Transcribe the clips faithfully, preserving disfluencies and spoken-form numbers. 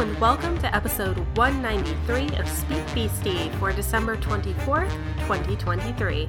and welcome to episode one ninety-three of Speak Beastie for December twenty-fourth, twenty twenty-three.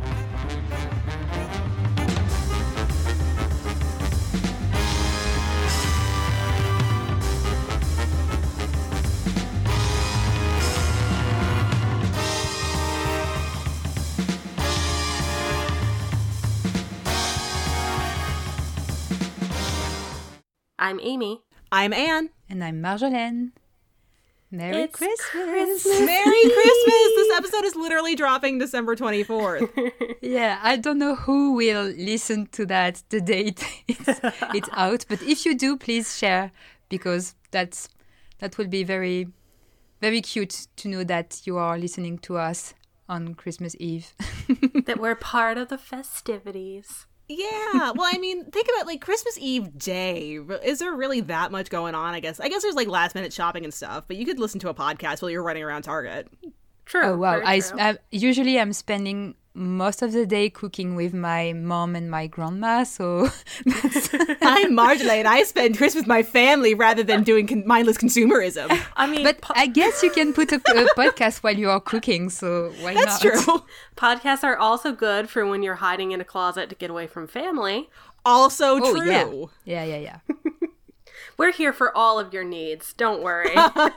I'm Amy. I'm Anne. And I'm Marjolaine. Merry It's Christmas. Christmas. Merry Christmas! This episode is literally dropping December twenty-fourth. Yeah, I don't know who will listen to that the date it's, it's out. But if you do, please share, because that's that will be very, very cute to know that you are listening to us on Christmas Eve. That we're part of the festivities. Yeah, well, I mean, think about, like, Christmas Eve day. Is there really that much going on, I guess? I guess there's, like, last-minute shopping and stuff, but you could listen to a podcast while you're running around Target. True. Oh, wow. very I, true. I usually I'm spending most of the day cooking with my mom and my grandma, so that's I'm Marjolaine. I spend Christmas with my family rather than doing con- mindless consumerism. I mean, But po- I guess you can put a, a podcast while you are cooking, so why That's not? true. podcasts are also good for when you're hiding in a closet to get away from family. Also Oh, true. yeah. Yeah, yeah, yeah. We're here for all of your needs. Don't worry.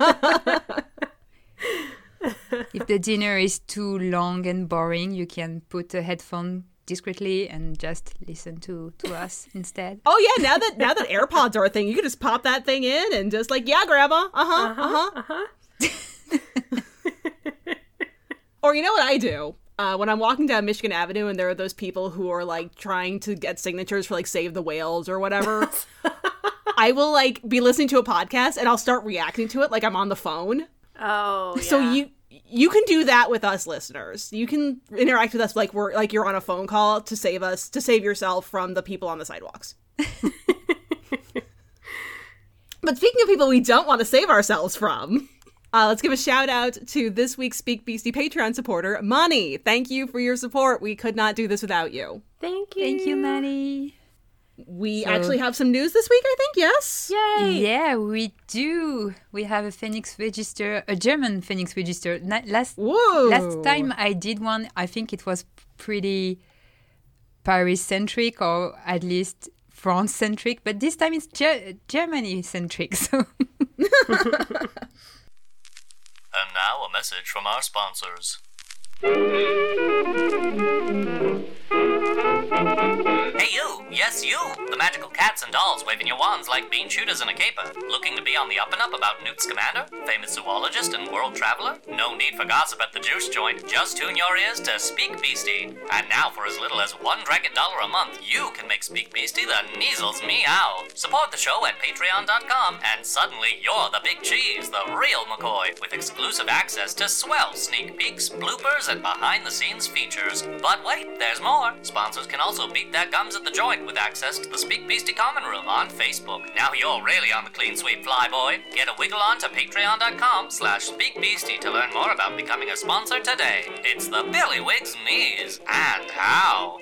If the dinner is too long and boring, you can put a headphone discreetly and just listen to, to us instead. Oh, yeah, now that now that AirPods are a thing, you can just pop that thing in and just, like, yeah, Grandma. Uh-huh, uh-huh. Uh-huh. Or you know what I do? Uh, when I'm walking down Michigan Avenue and there are those people who are, like, trying to get signatures for, like, Save the Whales or whatever, I will, like, be listening to a podcast and I'll start reacting to it like I'm on the phone. Oh, yeah. So you you can do that with us listeners. You can interact with us like we're like you're on a phone call to save us, to save yourself from the people on the sidewalks. But speaking of people we don't want to save ourselves from, uh, let's give a shout out to this week's Speak Beastie Patreon supporter, Mani. Thank you for your support. We could not do this without you. Thank you. Thank you, Manny. We So- actually have some news this week, I think, yes? Yay. Yeah, we do. We have a Phoenix Register, a German Phoenix Register. Na- last Whoa. last time I did one, I think it was pretty Paris-centric, or at least France-centric. But this time it's Ger- Germany-centric. So And now a message from our sponsors. Hey you! Yes you! The magical cats and dolls waving your wands like bean shooters in a caper. Looking to be on the up and up about Newt Scamander, famous zoologist and world traveler? No need for gossip at the juice joint. Just tune your ears to Speak Beastie. And now for as little as one dragon dollar a month, you can make Speak Beastie the Neasels meow. Support the show at patreon dot com and suddenly you're the big cheese, the real McCoy, with exclusive access to swell sneak peeks, bloopers, and behind-the-scenes features. But wait, there's more. Sponsors can also beat their gums at the joint with access to the Speak Beastie Common Room on Facebook. Now you're really on the clean sweep, flyboy. Get a wiggle on to patreon dot com slash speak beastie to learn more about becoming a sponsor today. It's the Billywigs knees and how.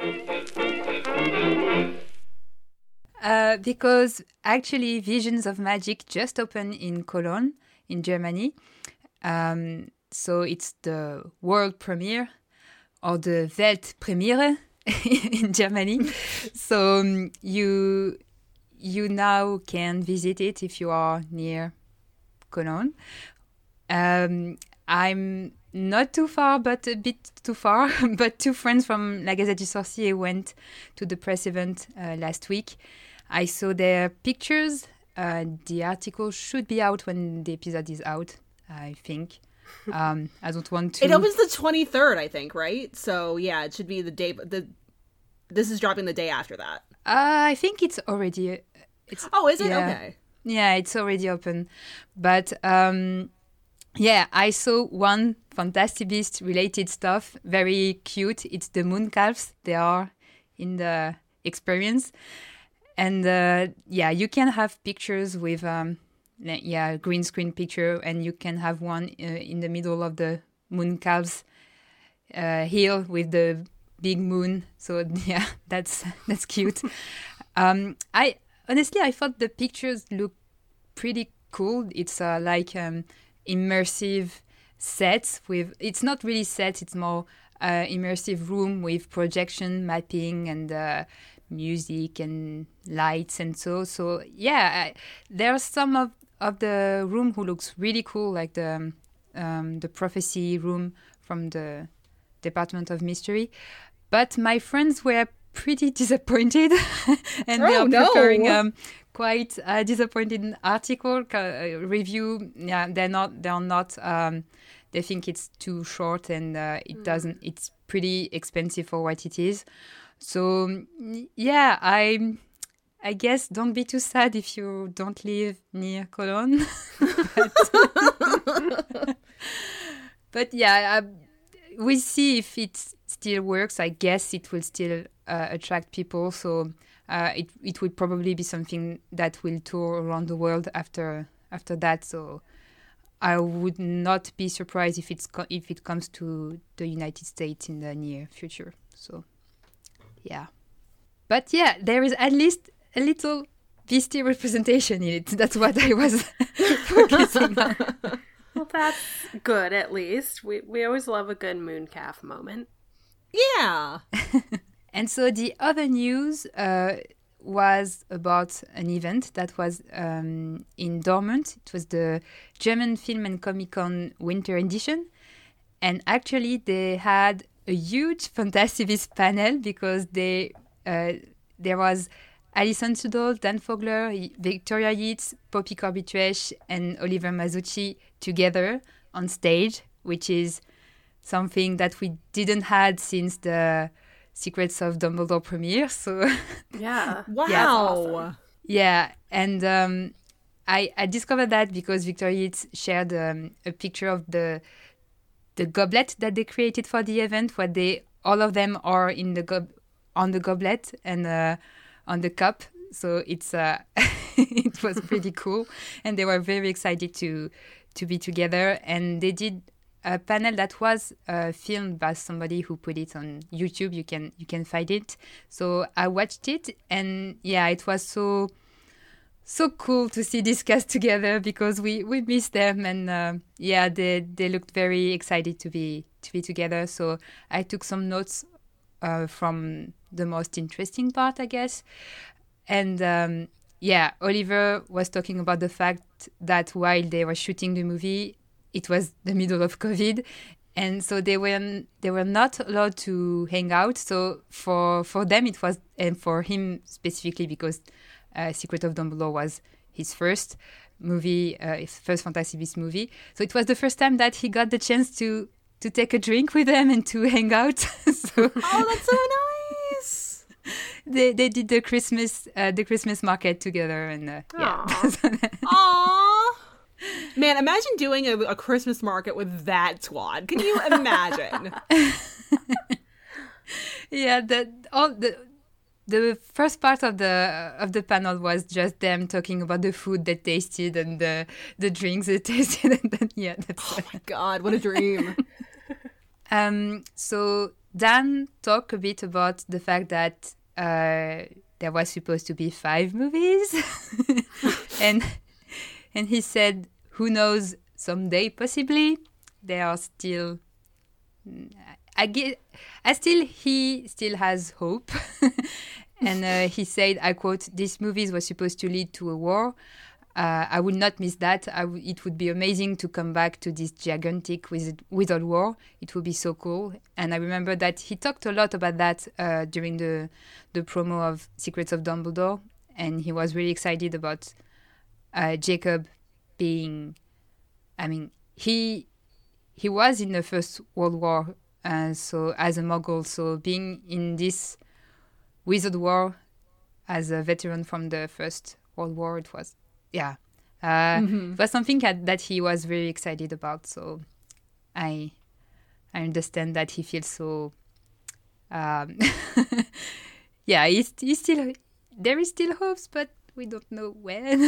Uh, because actually Visions of Magic just opened in Cologne, in Germany. Um, so it's the world premiere, or the Weltpremiere in Germany. So um, you you now can visit it if you are near Cologne. Um, I'm not too far, but a bit too far. But two friends from La Gazette du Sorcier went to the press event uh, last week. I saw their pictures. Uh, the article should be out when the episode is out, I think. Um, I don't want to... It opens the twenty-third, I think, right? So, yeah, it should be the day... the. This is dropping the day after that. Uh, I think it's already... It's Oh, is it? yeah. Okay. Yeah, it's already open. But um, yeah, I saw one Fantastic Beast related stuff. Very cute. It's the moon calves. They are in the experience. And uh, yeah, you can have pictures with um, yeah, green screen picture, and you can have one uh, in the middle of the moon calves uh, hill with the big moon. So yeah, that's that's cute. um, I honestly I thought the pictures look pretty cool. It's uh, like um, immersive sets with. It's not really sets. It's more uh, immersive room with projection, mapping, and uh, music and lights and so. So yeah, I, there's some of of the room who looks really cool, like the um, the prophecy room from the Department of Mystery. But my friends were pretty disappointed, and oh, they are no. preparing um, quite a disappointed article uh, review. Yeah, they're not. They're not. Um, they think it's too short, and uh, it mm. doesn't. It's pretty expensive for what it is. So yeah, I. I guess don't be too sad if you don't live near Cologne. but, but yeah, uh, we'll see if it still works. I guess it will still uh, attract people. So uh, it it will probably be something that will tour around the world after after that. So I would not be surprised if it's co- if it comes to the United States in the near future. So yeah, but yeah, there is at least a little Beastie representation in it. That's what I was focusing on. Well, that's good, at least. We we always love a good mooncalf moment. Yeah. And so the other news uh, was about an event that was um, in Dortmund. It was the German Film and Comic Con Winter Edition. And actually, they had a huge Fantasy panel because they uh, there was Alison Sudol, Dan Fogler, Victoria Yates, Poppy Corbett-Resch, and Oliver Masucci together on stage, which is something that we didn't had since the Secrets of Dumbledore premiere. So yeah, wow, yeah, awesome. yeah. And um, I I discovered that because Victoria Yates shared um, a picture of the the goblet that they created for the event, where they all of them are in the gob on the goblet and. Uh, on the cup, so it's uh it was pretty cool, and they were very excited to to be together. And they did a panel that was uh, filmed by somebody who put it on YouTube. You can you can find it. So I watched it, and yeah, it was so so cool to see this cast together because we we missed them, and uh, yeah, they they looked very excited to be to be together. So I took some notes uh, from the most interesting part, I guess. And um, yeah, Oliver was talking about the fact that while they were shooting the movie, it was the middle of COVID, and so they were they were not allowed to hang out. So for for them it was, and for him specifically, because uh, Secret of Dumbledore was his first movie, uh, his first Fantasy Beasts movie. So it was the first time that he got the chance to to take a drink with them and to hang out. So, oh, that's so nice. They they did the Christmas uh, the Christmas market together, and uh, yeah. Aww. Man, imagine doing a, a Christmas market with that squad. Can you imagine? Yeah, the all the the first part of the of the panel was just them talking about the food they tasted and the the drinks they tasted, and then yeah, that's oh my god, what a dream. um, so Dan talked a bit about the fact that uh, there was supposed to be five movies, and and he said, "Who knows? Someday, possibly." There are still. I get. I still. He still has hope, and uh, he said, "I quote: These movies were supposed to lead to a war. Uh, I would not miss that. I w- it would be amazing to come back to this gigantic wizard, wizard war. It would be so cool." And I remember that he talked a lot about that uh, during the the promo of Secrets of Dumbledore, and he was really excited about uh, Jacob being. I mean, he he was in the First World War, uh, so as a Muggle, so being in this wizard war as a veteran from the First World War, it was. Yeah, uh, mm-hmm. It was something that, that he was very excited about. So I I understand that he feels so. Um, yeah, he's, he's still there is still hopes, but we don't know when.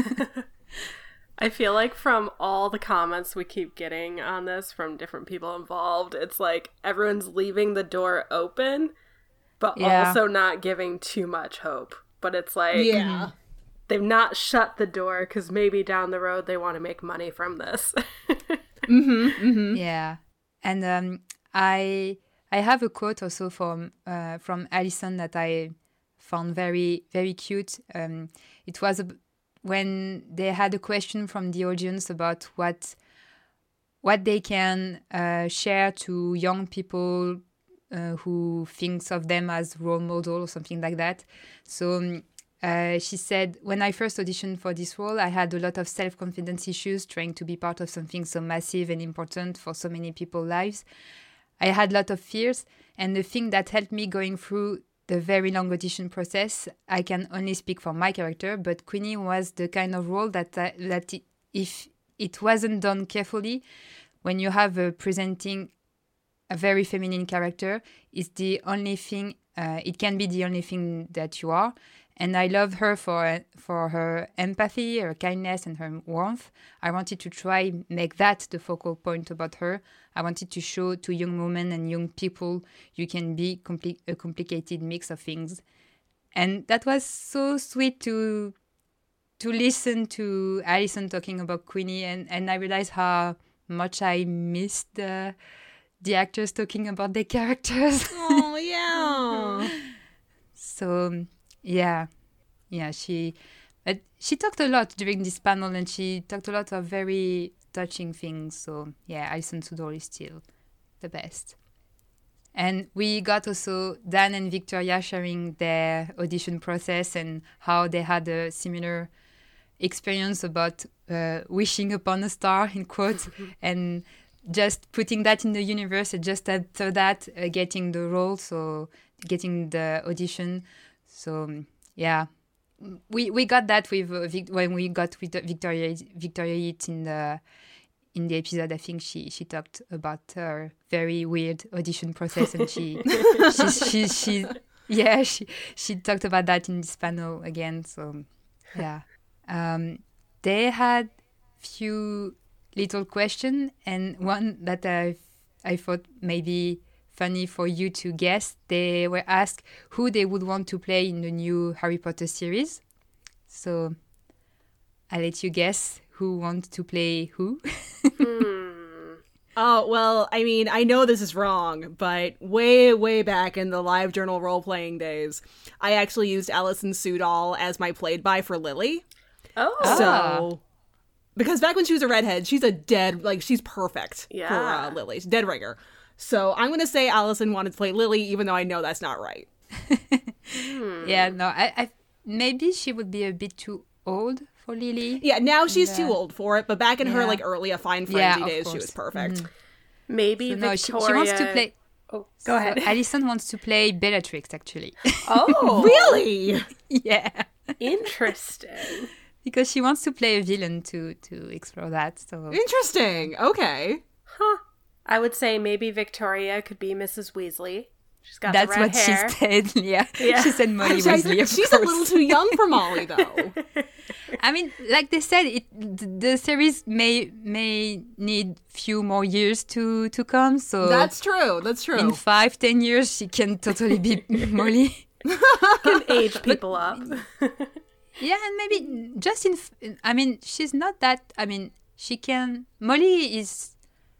I feel like from all the comments we keep getting on this from different people involved, it's like everyone's leaving the door open, but yeah. also not giving too much hope. But it's like, yeah. they've not shut the door because maybe down the road they want to make money from this. mm-hmm, mm-hmm. Yeah, and um, I I have a quote also from uh, from Alison that I found very very cute. Um, it was a, when they had a question from the audience about what what they can uh, share to young people uh, who thinks of them as role model or something like that. So. Um, Uh, she said, when I first auditioned for this role, I had a lot of self-confidence issues trying to be part of something so massive and important for so many people's lives. I had a lot of fears, and the thing that helped me going through the very long audition process, I can only speak for my character, but Queenie was the kind of role that, I, that it, if it wasn't done carefully, when you have a presenting a very feminine character, it's the only thing, uh, it can be the only thing that you are. And I love her for for her empathy, her kindness, and her warmth. I wanted to try make that the focal point about her. I wanted to show to young women and young people you can be compli- a complicated mix of things. And that was so sweet to to listen to Alison talking about Queenie, and, and I realized how much I missed the, the actors talking about their characters. Oh, yeah. So... Yeah, yeah, she uh, she talked a lot during this panel, and she talked a lot of very touching things. So yeah, Alison Sudol is still the best. And we got also Dan and Victoria sharing their audition process and how they had a similar experience about uh, wishing upon a star, in quotes, and just putting that in the universe, and just after that uh, getting the role, so getting the audition. So yeah, we we got that with uh, Vic- when we got with Victoria Victoria Yates in the in the episode. I think she she talked about her very weird audition process, and she she, she she yeah she she talked about that in this panel again. So yeah, um, they had few little questions, and one that I I thought maybe funny for you to guess. They were asked who they would want to play in the new Harry Potter series. So I'll let you guess who wants to play who. hmm. Oh, well, I mean, I know this is wrong, but way, way back in the live journal role-playing days, I actually used Alison Sudol as my played-by for Lily. Oh. So, because back when she was a redhead, she's a dead, like, she's perfect yeah. for uh, Lily. She's dead ringer. So I'm going to say Alison wanted to play Lily, even though I know that's not right. hmm. Yeah, no, I, I maybe she would be a bit too old for Lily. Yeah, now she's yeah. too old for it, but back in yeah. her like early A Fine Frenzy yeah, days, course. she was perfect. Mm. Maybe so, no, Victoria... she, she wants to play... Oh, go ahead. So Alison wants to play Bellatrix, actually. Oh, really? Yeah. Interesting. Because she wants to play a villain to to explore that. So interesting. Okay. Huh. I would say maybe Victoria could be Missus Weasley. She's got that's the red what hair. she said. Yeah. yeah. She said Molly Actually, Weasley. Of she's course. a little too young for Molly, though. I mean, like they said, it the series may may need few more years to to come. So that's true. That's true. In five, ten years, she can totally be Molly. Can age people up. Yeah, and maybe just in. I mean, she's not that. I mean, she can. Molly is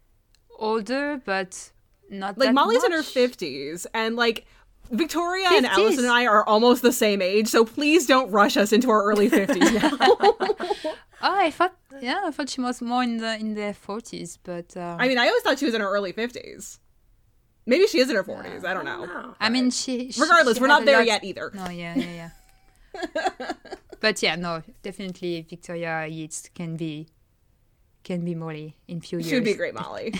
older, but not like that Molly's much. in her fifties, and like Victoria fifties. and Alison and I are almost the same age, so please don't rush us into our early fifties now. Oh, I thought, yeah, I thought she was more in the in their forties, but um, I mean, I always thought she was in her early fifties. Maybe she is in her forties. I don't know. I don't know. I mean, she. she Regardless, she we're had not a there lot- yet either. No, yeah, yeah, yeah. But yeah, no, definitely Victoria Yates can be can be Molly in few years. She would be a great Molly.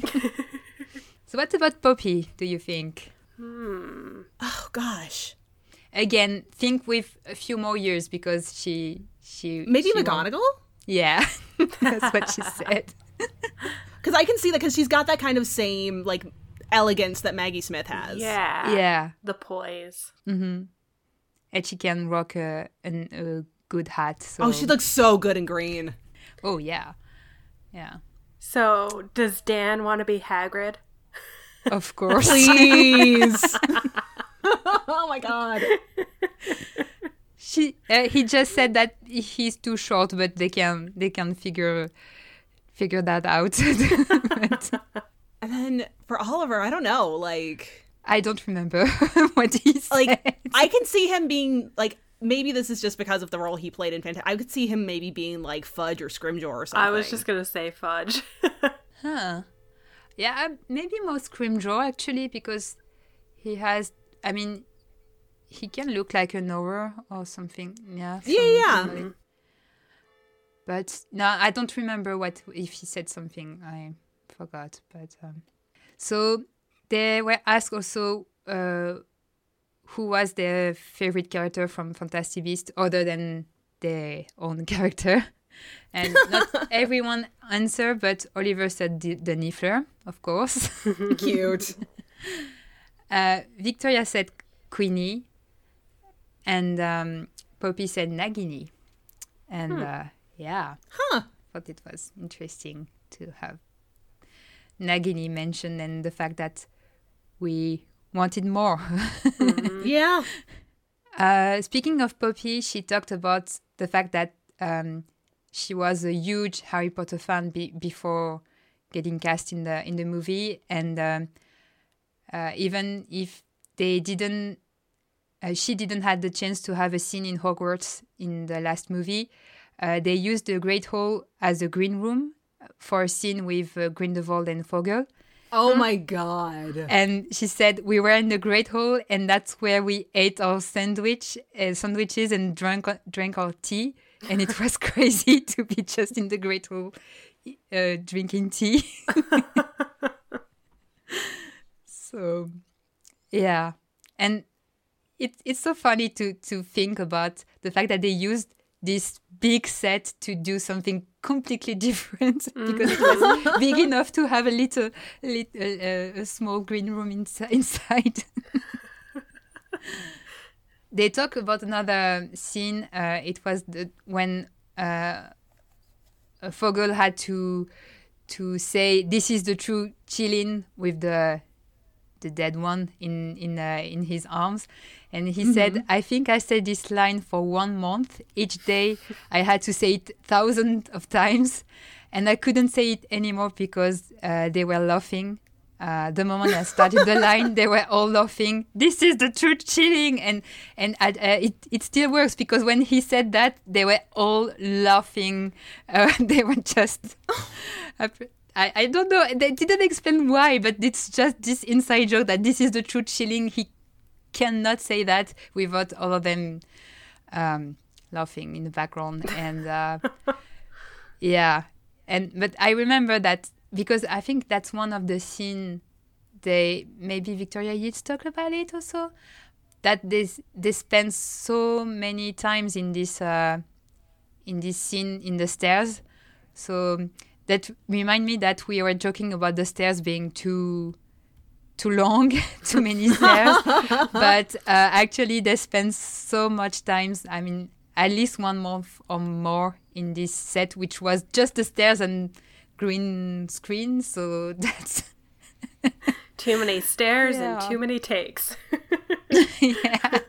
So what about Poppy, do you think? Hmm. Oh gosh. Again, think with a few more years because she she Maybe she McGonagall? won't- Yeah, that's what she said. Because I can see that because she's got that kind of same like elegance that Maggie Smith has. Yeah. Yeah, The poise. mm-hmm. And she can rock a an, a good hat. So. Oh, she looks so good in green. Oh yeah, yeah. So, does Dan want to be Hagrid? Of course. Please. Oh my god. she uh, he just said that he's too short, but they can they can figure figure that out. But And then for Oliver, I don't know, like I don't remember what he said. like I can see him being like, maybe this is just because of the role he played in Fantastic. I could see him maybe being like Fudge or Scrimgeour or something. I was just gonna say Fudge. Huh. Yeah, uh, maybe more Scrimgeour actually, because he has, I mean, he can look like an Auror or something. Yeah. Yeah, some- yeah. somebody. But no, I don't remember what if he said something. I forgot. But um, so they were asked also uh, who was their favorite character from Fantastic Beasts other than their own character. And not everyone answered, but Oliver said the, the Niffler, of course. Cute. uh, Victoria said Queenie, and um, Poppy said Nagini. And Hmm. uh, yeah, Huh. thought it was interesting to have Nagini mentioned, and the fact that we wanted more. Yeah. Uh, speaking of Poppy, she talked about the fact that um, she was a huge Harry Potter fan be- before getting cast in the in the movie, and um, uh, even if they didn't, uh, she didn't have the chance to have a scene in Hogwarts in the last movie. Uh, they used the Great Hall as a green room for a scene with uh, Grindelwald and Fogel. Oh my god. And she said we were in the Great Hall, and that's where we ate our sandwich, uh, sandwiches, and drank drank our tea. And it was crazy to be just in the Great Hall, uh, drinking tea. So, yeah, and it it's so funny to to think about the fact that they used this big set to do something completely different because it was big enough to have a little, little uh, a small green room ins- inside. They talk about another scene. Uh, it was the, when uh, Fogel had to to say, "This is the true Qilin," with the the dead one in in uh, in his arms, and he mm-hmm. said, "I think I said this line for one month. Each day I had to say it thousands of times, and I couldn't say it anymore because uh, they were laughing." Uh, the moment I started the line, they were all laughing. This is the truth chilling, and and uh, it it still works because when he said that, they were all laughing. Uh, they were just. I, I don't know. They didn't explain why, but it's just this inside joke that this is the truth chilling. He cannot say that without all of them um, laughing in the background, and uh, yeah, and but I remember that. Because I think that's one of the scenes they maybe Victoria Yates talked about it also, that they they spend so many times in this uh, in this scene in the stairs, so that remind me that we were joking about the stairs being too too long, too many stairs, but uh, actually they spend so much times. I mean, at least one month or more in this set, which was just the stairs and green screen, so that's too many stairs yeah. and too many takes. Yeah.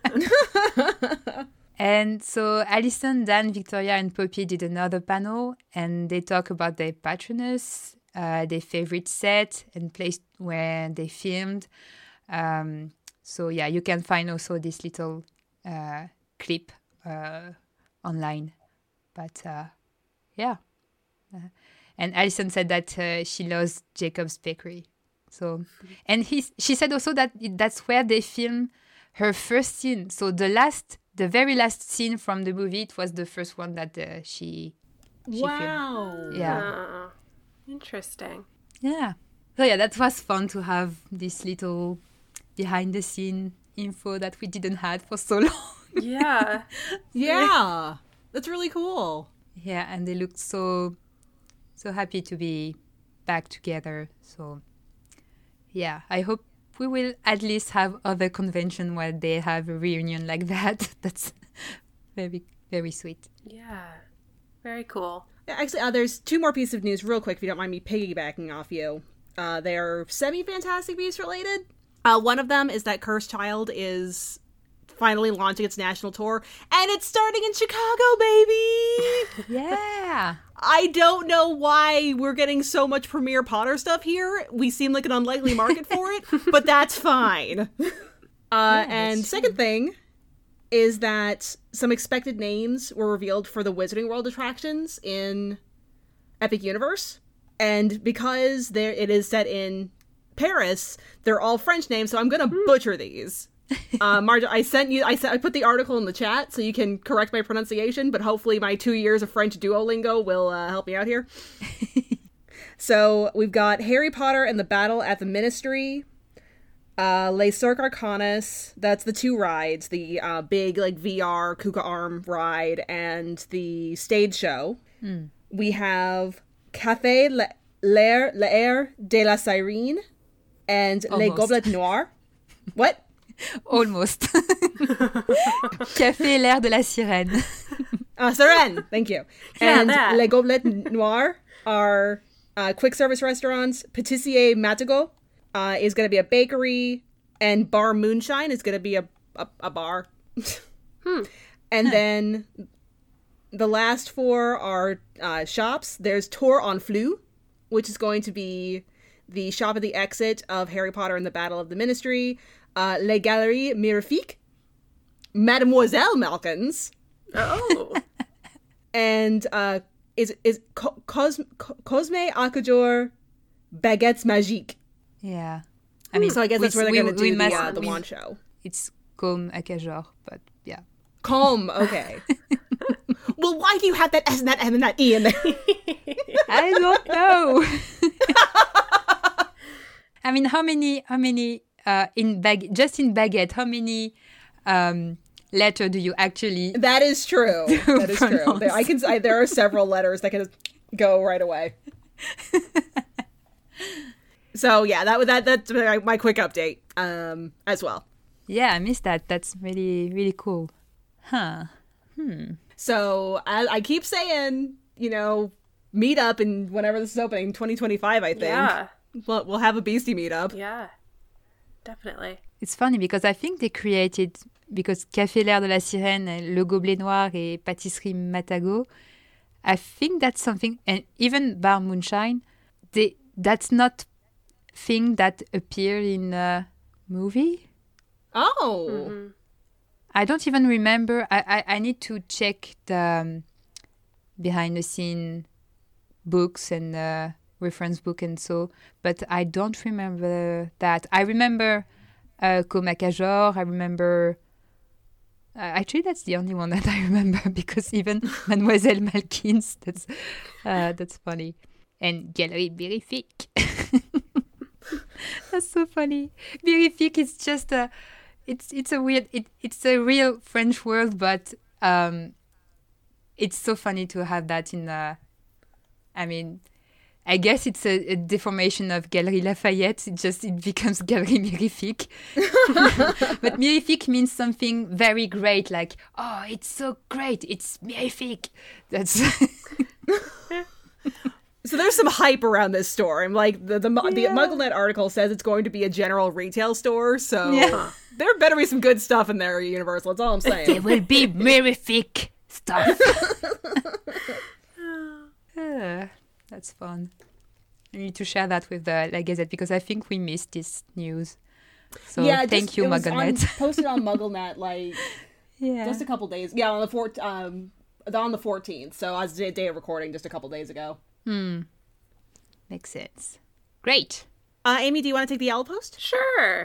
And so Alison, Dan, Victoria, and Poppy did another panel, and they talk about their patronus, uh, their favorite set and place where they filmed. Um, so yeah, you can find also this little uh, clip uh, online. But uh, yeah. Uh, And Alison said that uh, she loves Jacob's Bakery. So, and he, she said also that that's where they filmed her first scene. So the last, the very last scene from the movie, it was the first one that uh, she, she wow. filmed. Yeah. Uh, interesting. Yeah. So yeah, that was fun to have this little behind the scene info that we didn't have for so long. Yeah. Yeah. That's really cool. Yeah, and they looked so... So happy to be back together. So, yeah, I hope we will at least have other convention where they have a reunion like that. That's very, very sweet. Yeah, very cool. Actually, uh, there's two more pieces of news real quick, if you don't mind me piggybacking off you. Uh, they're semi-Fantastic Beasts related. Uh, one of them is that Cursed Child is finally launching its national tour, and it's starting in Chicago, baby! Yeah. I don't know why we're getting so much Premier Potter stuff here. We seem like an unlikely market for it, but that's fine. Uh, Yeah, and that's second thing is that some expected names were revealed for the Wizarding World attractions in Epic Universe. And because there it is set in Paris, they're all French names, so I'm gonna butcher these. Uh, Marge, I sent you. I sent. I put the article in the chat so you can correct my pronunciation. But hopefully, my two years of French Duolingo will uh, help me out here. So we've got Harry Potter and the Battle at the Ministry, uh, Les Cirques Arcanus. That's the two rides: the uh, big like V R Kuka Arm ride and the stage show. Mm. We have Café Le- L'Air L'Air de la Sirène and Les Almost. Gobelets Noirs. What? Almost. Café L'Air de la Sirène. Uh, Sirène, thank you. Yeah, And that. Les Gobelets Noirs are uh, quick service restaurants. Patissier Matagot uh, is going to be a bakery. And Bar Moonshine is going to be a, a, a bar. Hmm. And then the last four are uh, shops. There's Tour en Flou, which is going to be the shop at the exit of Harry Potter and the Battle of the Ministry. Uh, Les Galeries Mirifiques, Mademoiselle Malkins, Oh. and uh, is is Co- Cos- Co- Cosme Acajor Baguettes Magiques. Yeah. I mean, So I guess that's we- where they're we- going to we do the, must- uh, the we- wand show. It's Comme Acajor, but yeah. Calm, okay. Well, why do you have that S and that M and that E in there? I don't know. I mean, how many, how many, uh, in bag, just in baguette, how many um, letter do you actually? That is true. That is true. pronounce. There, I can. I, there are several letters that can go right away. So yeah, that was that. That's my, my quick update um, as well. Yeah, I missed that. That's really, really cool. Huh. So I, I keep saying, you know, meet up and whenever this is opening, twenty twenty-five. I think. Yeah. We'll we'll have a Beastie meetup. Yeah. Definitely. It's funny because I think they created, because Café L'Air de la Sirène, Le Gobelet Noir et Pâtisserie Matagot, I think that's something, and even Bar Moonshine, they, that's not thing that appear in a movie. Oh. Mm-hmm. I don't even remember. I, I, I need to check the um, behind the scene books and uh, reference book and so, but I don't remember that. I remember uh, Comme Acajor. I remember. Uh, actually, that's the only one that I remember because even Mademoiselle Malkins. That's uh, that's funny. And Galerie Mirifique. That's so funny. Mirifique is just a. It's it's a weird. It, it's a real French word, but um, it's so funny to have that in. Uh, I mean, I guess it's a, a deformation of Galerie Lafayette. It just it becomes Galerie Mirifique. But Mirifique means something very great, like oh, it's so great. It's Mirifique. That's. So there's some hype around this store. I'm like the the, the Yeah. MuggleNet article says it's going to be a general retail store. So Yeah. there better be some good stuff in there, Universal. That's all I'm saying. There will be Mirifique stuff. Ah, that's fun. I need to share that with the La Gazette because I think we missed this news. So yeah, thank just, you, it was on- MuggleNet. posted on MuggleNet like Yeah. just a couple days. Yeah, on the fourth, um, on the fourteenth. So as the day of recording, just a couple days ago. Hmm. Makes sense. Great. Uh, Amy, do you want to take the owl post? Sure.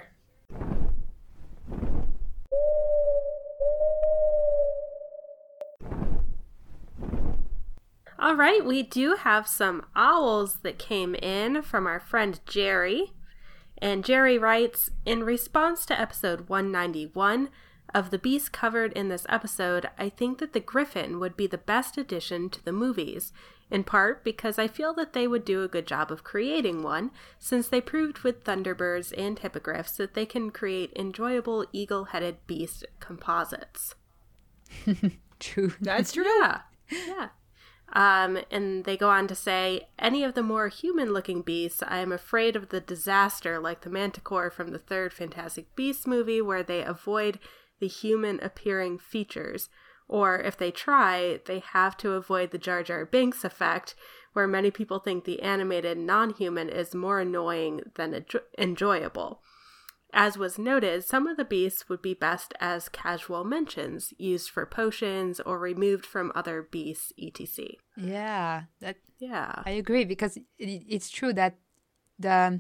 All right, we do have some owls that came in from our friend Jerry. And Jerry writes, in response to episode one ninety-one of the beasts covered in this episode, I think that the griffin would be the best addition to the movies, in part because I feel that they would do a good job of creating one, since they proved with Thunderbirds and Hippogriffs that they can create enjoyable eagle-headed beast composites. True. That's true. Yeah, yeah. Um, and they go on to say, any of the more human-looking beasts, I am afraid of the disaster like the Manticore from the third Fantastic Beasts movie, where they avoid the human-appearing features. Or if they try, they have to avoid the Jar Jar Binks effect, where many people think the animated non-human is more annoying than enjo- enjoyable. As was noted, some of the beasts would be best as casual mentions, used for potions or removed from other beasts, et cetera. Yeah, that Yeah. I agree, because it, it's true that the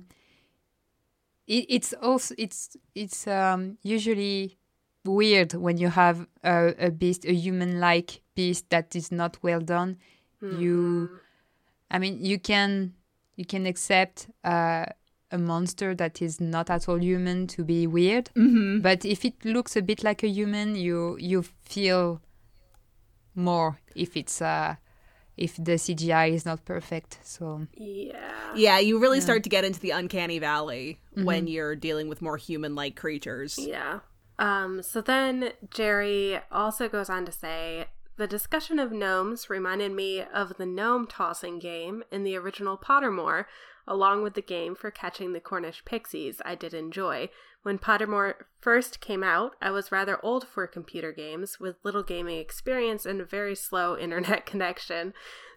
it, it's also it's it's um usually weird when you have a, a beast, a human-like beast that is not well done. Mm-hmm. You, I mean, you can you can accept uh, a monster that is not at all human to be weird, Mm-hmm. but if it looks a bit like a human, you you feel more if it's uh if the C G I is not perfect. So Yeah. Yeah, you really Yeah. start to get into the uncanny valley when you're dealing with more human-like creatures. Yeah. Um, so then Jerry also goes on to say, the discussion of gnomes reminded me of the gnome tossing game in the original Pottermore, along with the game for catching the Cornish pixies I did enjoy. When Pottermore first came out, I was rather old for computer games, with little gaming experience and a very slow internet connection.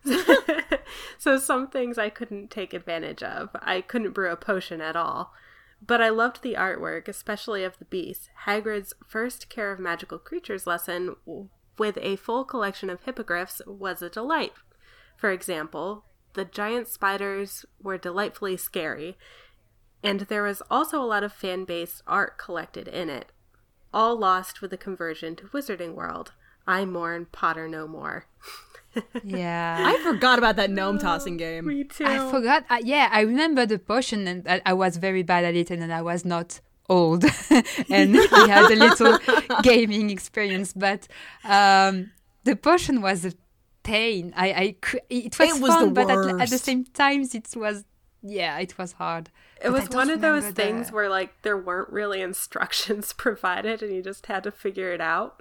So some things I couldn't take advantage of. I couldn't brew a potion at all. But I loved the artwork, especially of the beasts. Hagrid's first Care of Magical Creatures lesson with a full collection of hippogriffs was a delight. For example, the giant spiders were delightfully scary, and there was also a lot of fan-based art collected in it, all lost with the conversion to Wizarding World. I mourn Potter no more. yeah. I forgot about that gnome tossing game. Me too. I forgot. Uh, yeah, I remember the potion, and I, I was very bad at it, and then I was not old, and I had a little gaming experience. But um, the potion was a pain. I, I cr- it was, It was fun, the but at, at the worst. same time, it was yeah, it was hard. It But I was don't one of those remember things the- where, like, there weren't really instructions provided and you just had to figure it out.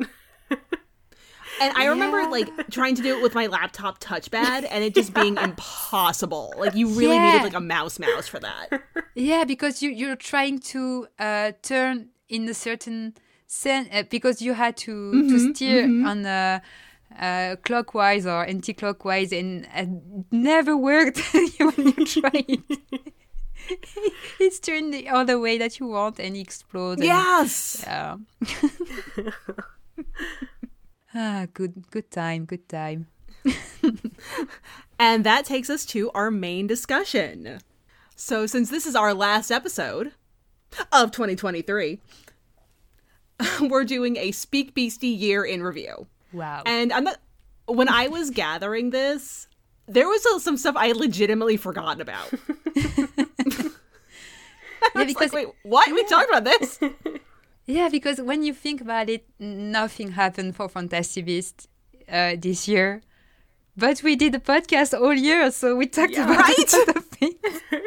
And I remember Yeah. like trying to do it with my laptop touchpad and it just being impossible. Like you really Yeah. needed like a mouse mouse for that. Yeah, because you you're trying to uh, turn in a certain sense uh, because you had to to steer on a. Uh, clockwise or anti-clockwise, and it never worked when you try it. It's turned the other way that you want and explodes. and- Yes. Yeah. ah, good, good time, good time. And that takes us to our main discussion. So since this is our last episode of twenty twenty-three, we're doing a Speak Beastie year in review. Wow. And I'm not, when I was gathering this, there was uh, some stuff I had legitimately forgotten about. yeah, It's because like, wait, what? We talked about this? yeah, because when you think about it, nothing happened for Fantasy Beasts uh, this year. But we did a podcast all year, so we talked Yeah. about Right? a lot of things.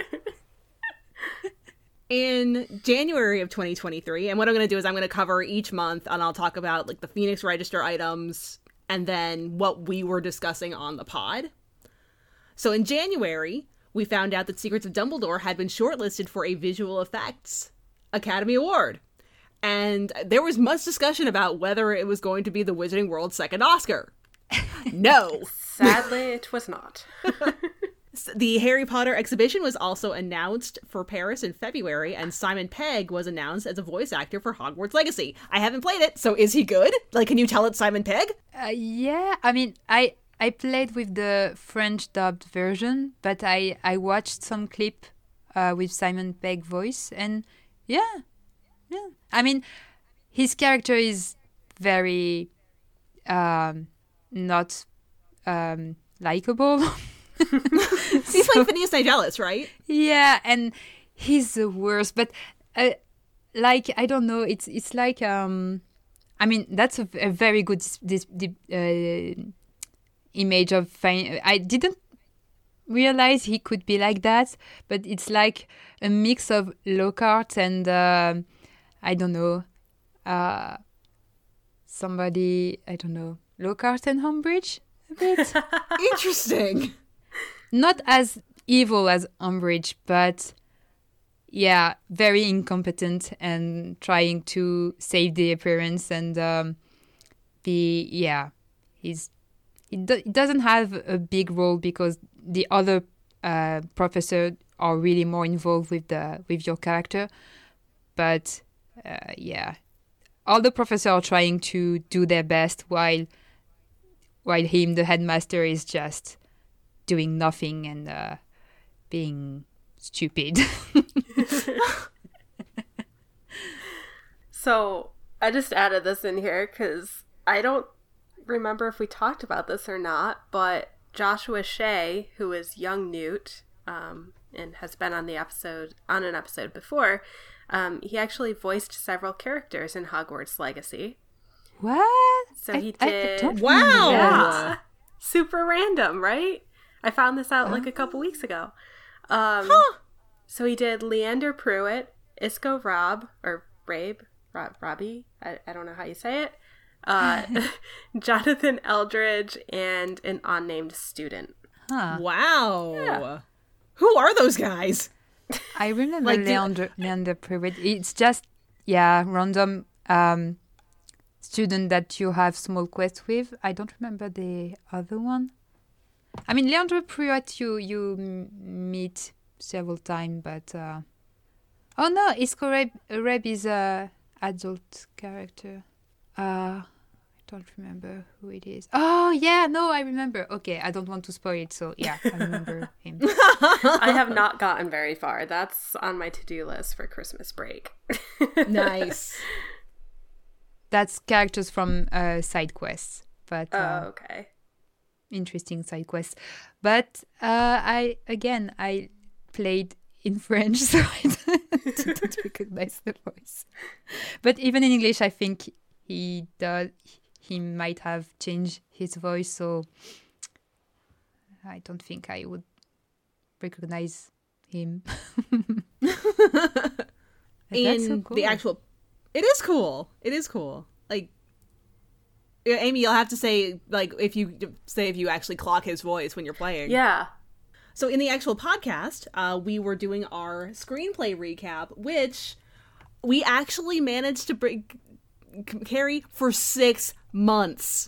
In January of twenty twenty-three, and what I'm going to do is I'm going to cover each month, and I'll talk about like the Phoenix Register items, and then what we were discussing on the pod. So in January, we found out that Secrets of Dumbledore had been shortlisted for a Visual Effects Academy Award. And there was much discussion about whether it was going to be the Wizarding World's second Oscar. No. Sadly, it was not. The Harry Potter exhibition was also announced for Paris in February, and Simon Pegg was announced as a voice actor for Hogwarts Legacy. I haven't played it, so is he good? Like, can you tell it's Simon Pegg? Uh, yeah, I mean, I I played with the French dubbed version, but I I watched some clip uh, with Simon Pegg voice, and yeah, yeah. I mean, his character is very um, not um, likable. He's playing Phineas Nigellus, right? Yeah, and he's the worst. But uh, like I don't know, it's it's like um, I mean that's a, a very good this, this uh, image of. Fin- I didn't realize he could be like that, but it's like a mix of Lockhart and uh, I don't know, uh, somebody I don't know Lockhart and Umbridge a bit. Interesting. Not as evil as Umbridge, but yeah, very incompetent and trying to save the appearance and um, be, yeah, he's he, do, he doesn't have a big role because the other uh, professors are really more involved with the with your character. But uh, yeah, all the professors are trying to do their best while while him, the headmaster, is just doing nothing and uh, being stupid. So I just added this in here because I don't remember if we talked about this or not, but Joshua Shea, who is young Newt, um, and has been on the episode on an episode before, um, he actually voiced several characters in Hogwarts Legacy. What? So I, he I did. don't Wow. remember that. Yeah. Super random, right? I found this out like a couple weeks ago. Um, Huh. So he did Leander Pruitt, Isco Rob, or Rabe, Rob, Robbie, I, I don't know how you say it, uh, Jonathan Eldridge, and an unnamed student. Huh. Wow. Yeah. Who are those guys? I remember Like, do- Leander, Leander Pruitt. It's just, yeah, random um, student that you have small quests with. I don't remember the other one. I mean, Leander Pruitt, you, you m- meet several times, but... Uh... Oh, no, Isco Reb, Reb is a adult character. Uh, I don't remember who it is. Oh, yeah, no, I remember. Okay, I don't want to spoil it, so yeah, I remember him. I have not gotten very far. That's on my to-do list for Christmas break. Nice. That's characters from uh, side quests, but Oh, uh, okay. interesting side quests. But uh, I again I played in French, so I didn't recognize the voice. But even in English, I think he does. He might have changed his voice, so I don't think I would recognize him. But that's so In cool. the actual, it is cool. It is cool. Like, yeah, Amy, you'll have to say like if you say if you actually clock his voice when you're playing. Yeah. So in the actual podcast, uh, we were doing our screenplay recap, which we actually managed to bring carry for six months,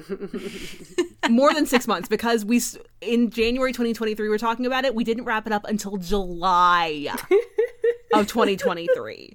more than six months, because we s- in January twenty twenty-three we were talking about it. We didn't wrap it up until July of twenty twenty-three.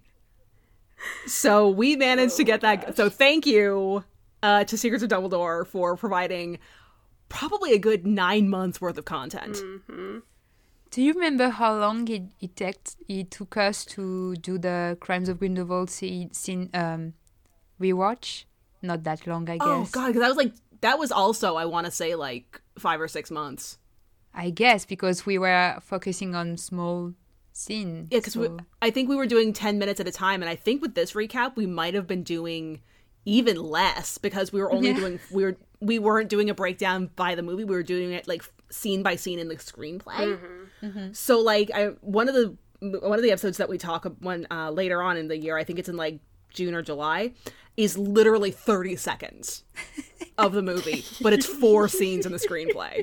So we managed Oh to get my that. gosh. So thank you uh, to Secrets of Dumbledore for providing probably a good nine months worth of content. Mm-hmm. Do you remember how long it it, taked, it took us to do the Crimes of Grindelwald scene, scene um, rewatch? Not that long, I guess. Oh god, because that was like that was also I want to say like five or six months. I guess because we were focusing on small scenes. Yeah, because so- I think we were doing ten minutes at a time, and I think with this recap we might have been doing even less because we were only Yeah. doing we were we weren't doing a breakdown by the movie. We were doing it like scene by scene in the screenplay. So like I one of the one of the episodes that we talk one uh, later on in the year, I think it's in like June or July, is literally thirty seconds of the movie, but it's four scenes in the screenplay.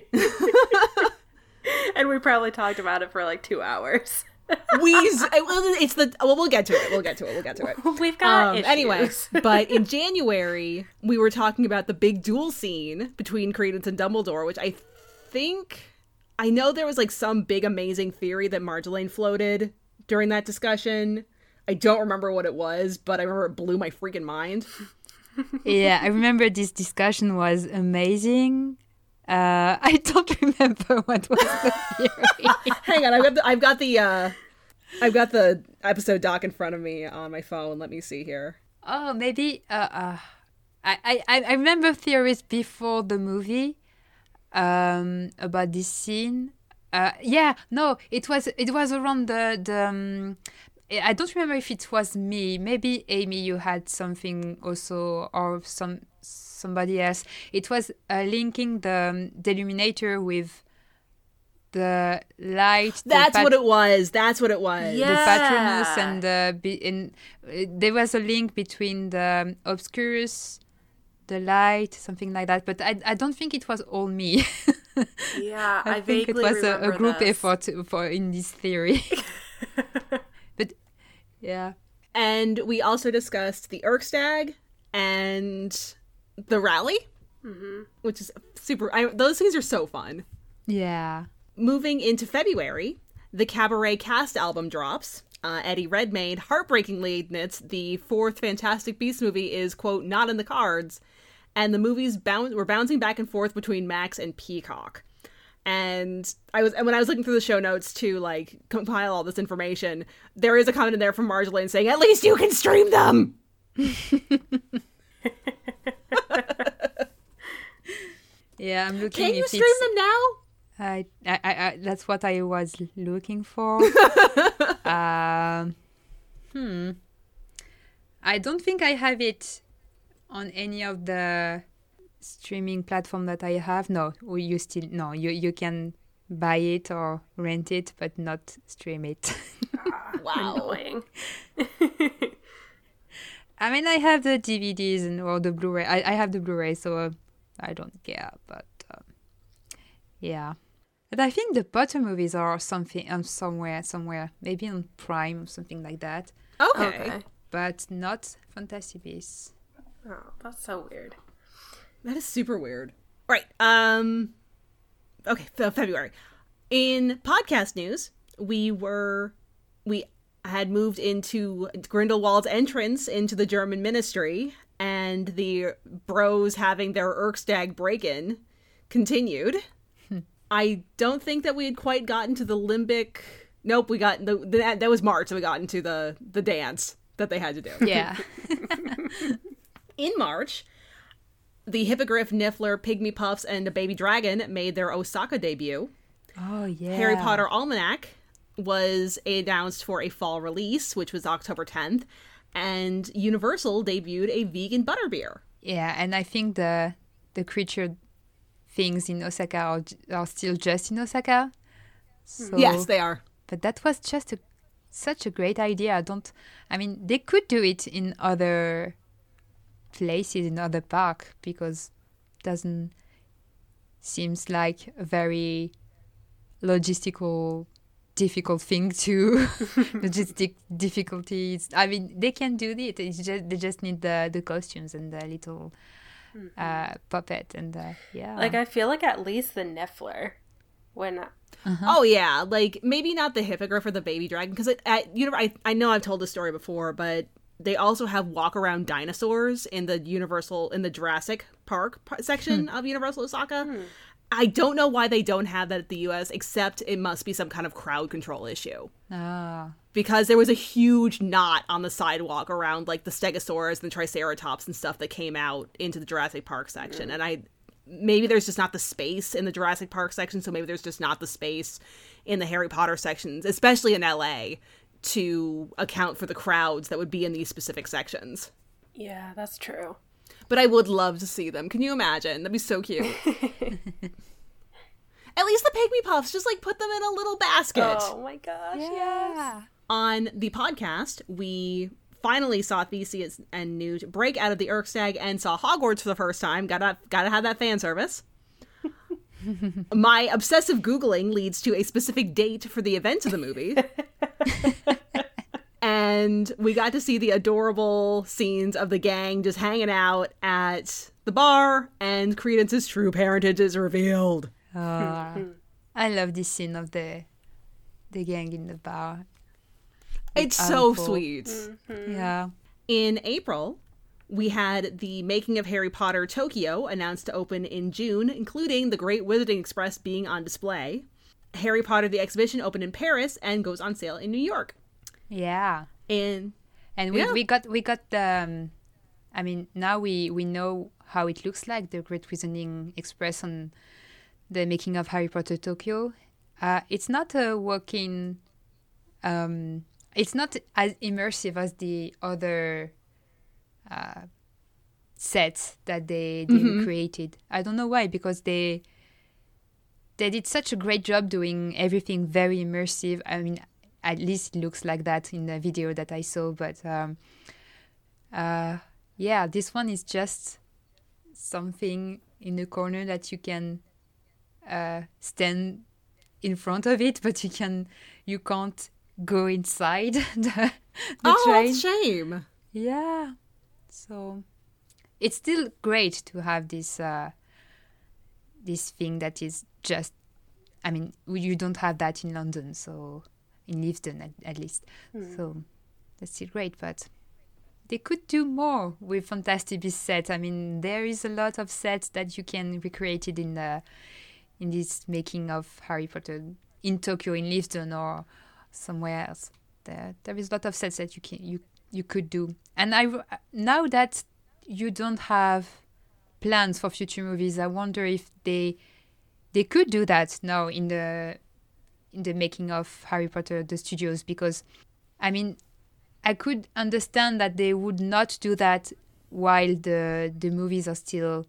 And we probably talked about it for like two hours. We it's the well we'll get to it. We'll get to it. We'll get to it. We've got Um, issues. anyway, but in January, we were talking about the big duel scene between Credence and Dumbledore, which I think, I know there was like some big amazing theory that Marjolaine floated during that discussion. I don't remember what it was, but I remember it blew my freaking mind. yeah, I remember this discussion was amazing. Uh, I don't remember what was the theory. Hang on, I've got the, I've got the, uh, I've got the episode doc in front of me on my phone. Let me see here. Oh, maybe. Uh, uh, I, I, I remember theories before the movie um, about this scene. Uh, yeah, no, it was it was around the the. Um, I don't remember if it was me. Maybe Amy, you had something also, or some somebody else. It was uh, linking the um, Deluminator with the light. the That's pat- what it was. That's what it was. Yeah. the Patronus and the be- in, uh, there was a link between the um, Obscurus, the light, something like that. But I I don't think it was all me. Yeah, I, I think it vaguely was a, a remember group this. effort for in this theory. But Yeah. And we also discussed the Erkstag and the rally, mm-hmm. which is super. I, those things are so fun. Yeah. Moving into February, the Cabaret cast album drops. Uh, Eddie Redmayne heartbreakingly admits the fourth Fantastic Beasts movie is, quote, not in the cards. And the movies boun- were bouncing back and forth between Max and Peacock. And I was, and when I was looking through the show notes to like compile all this information, there is a comment in there from Marjolaine saying, "At least you can stream them." Yeah, I'm looking. Can you if stream it's, them now? I, I, I, I, that's what I was looking for. um, hmm. I don't think I have it on any of the streaming platform that I have. No, you still no. You you can buy it or rent it, but not stream it. Wow. Annoying. I mean, I have the D V Ds and or the Blu-ray. I, I have the Blu-ray, so uh, I don't care. But uh, yeah. But I think the Potter movies are something um, somewhere, somewhere, maybe on Prime or something like that. Okay. Okay. But not Fantastic Beasts. Oh, that's so weird. That is super weird. Right. Um. Okay. So February. In podcast news, we were we had moved into Grindelwald's entrance into the German ministry, and the bros having their Erkstag break-in continued. I don't think that we had quite gotten to the limbic. Nope, we got the, the that was March, so we got into the the dance that they had to do. Yeah. In March, the Hippogriff, Niffler, Pygmy Puffs, and a Baby Dragon made their Osaka debut. Oh yeah. Harry Potter Almanac was announced for a fall release, which was October tenth, and Universal debuted a vegan butterbeer. Yeah, and I think the the creature things in Osaka are, are still just in Osaka. So, Yes, they are. But that was just a, such a great idea. I don't. I mean, they could do it in other places, in other park, because it doesn't seems like a very logistical difficult thing to logistic difficulties. I mean, they can do it. It's just they just need the the costumes and the little mm-hmm. uh, puppet and uh, yeah. Like I feel like at least the Niffler, when. Uh-huh. Oh yeah, like maybe not the Hippogriff or the Baby Dragon, because at you know I I know I've told this story before, but they also have walk around dinosaurs in the Universal in the Jurassic Park section of Universal Osaka. Hmm. I don't know why they don't have that at the U S, except it must be some kind of crowd control issue. Ah. Because there was a huge knot on the sidewalk around like the Stegosaurus and the Triceratops and stuff that came out into the Jurassic Park section, mm. and I. Maybe there's just not the space in the Jurassic Park section, so maybe there's just not the space in the Harry Potter sections, especially in L A, to account for the crowds that would be in these specific sections. Yeah, that's true. But I would love to see them. Can you imagine? That'd be so cute. At least the Pygmy Puffs, just like put them in a little basket. Oh my gosh, yeah. yes. On the podcast, we finally saw Theseus and Newt break out of the Erkstag and saw Hogwarts for the first time. Gotta, gotta have that fan service. My obsessive Googling leads to a specific date for the event of the movie. And we got to see the adorable scenes of the gang just hanging out at the bar, and Credence's true parentage is revealed. Uh, I love this scene of the the gang in the bar. It's so sweet. Mm-hmm. Yeah. In April, we had the Making of Harry Potter Tokyo announced to open in June, including the Great Wizarding Express being on display. Harry Potter the Exhibition opened in Paris and goes on sale in New York. Yeah. And and we, yeah. we got we got the um, I mean, now we we know how it looks like, the Great Wizarding Express on the Making of Harry Potter Tokyo. Uh, it's not a walk-in um It's not as immersive as the other uh, sets that they, they mm-hmm. created. I don't know why, because they they did such a great job doing everything very immersive. I mean, at least it looks like that in the video that I saw. But um, uh, yeah, this one is just something in the corner that you can uh, stand in front of it, but you can you can't go inside the oh, train. that's a shame. Yeah. So it's still great to have this uh, this thing that is just, I mean, you don't have that in London, so in Leavesden at, at least. Mm. So that's still great, but they could do more with Fantastic Beasts sets. I mean, there is a lot of sets that you can recreate it in the in this making of Harry Potter in Tokyo, in Leavesden, or somewhere else. There, there is a lot of sets that you can you you could do. And I now that you don't have plans for future movies, I wonder if they they could do that now in the in the making of Harry Potter, the studios, because I mean, I could understand that they would not do that while the the movies are still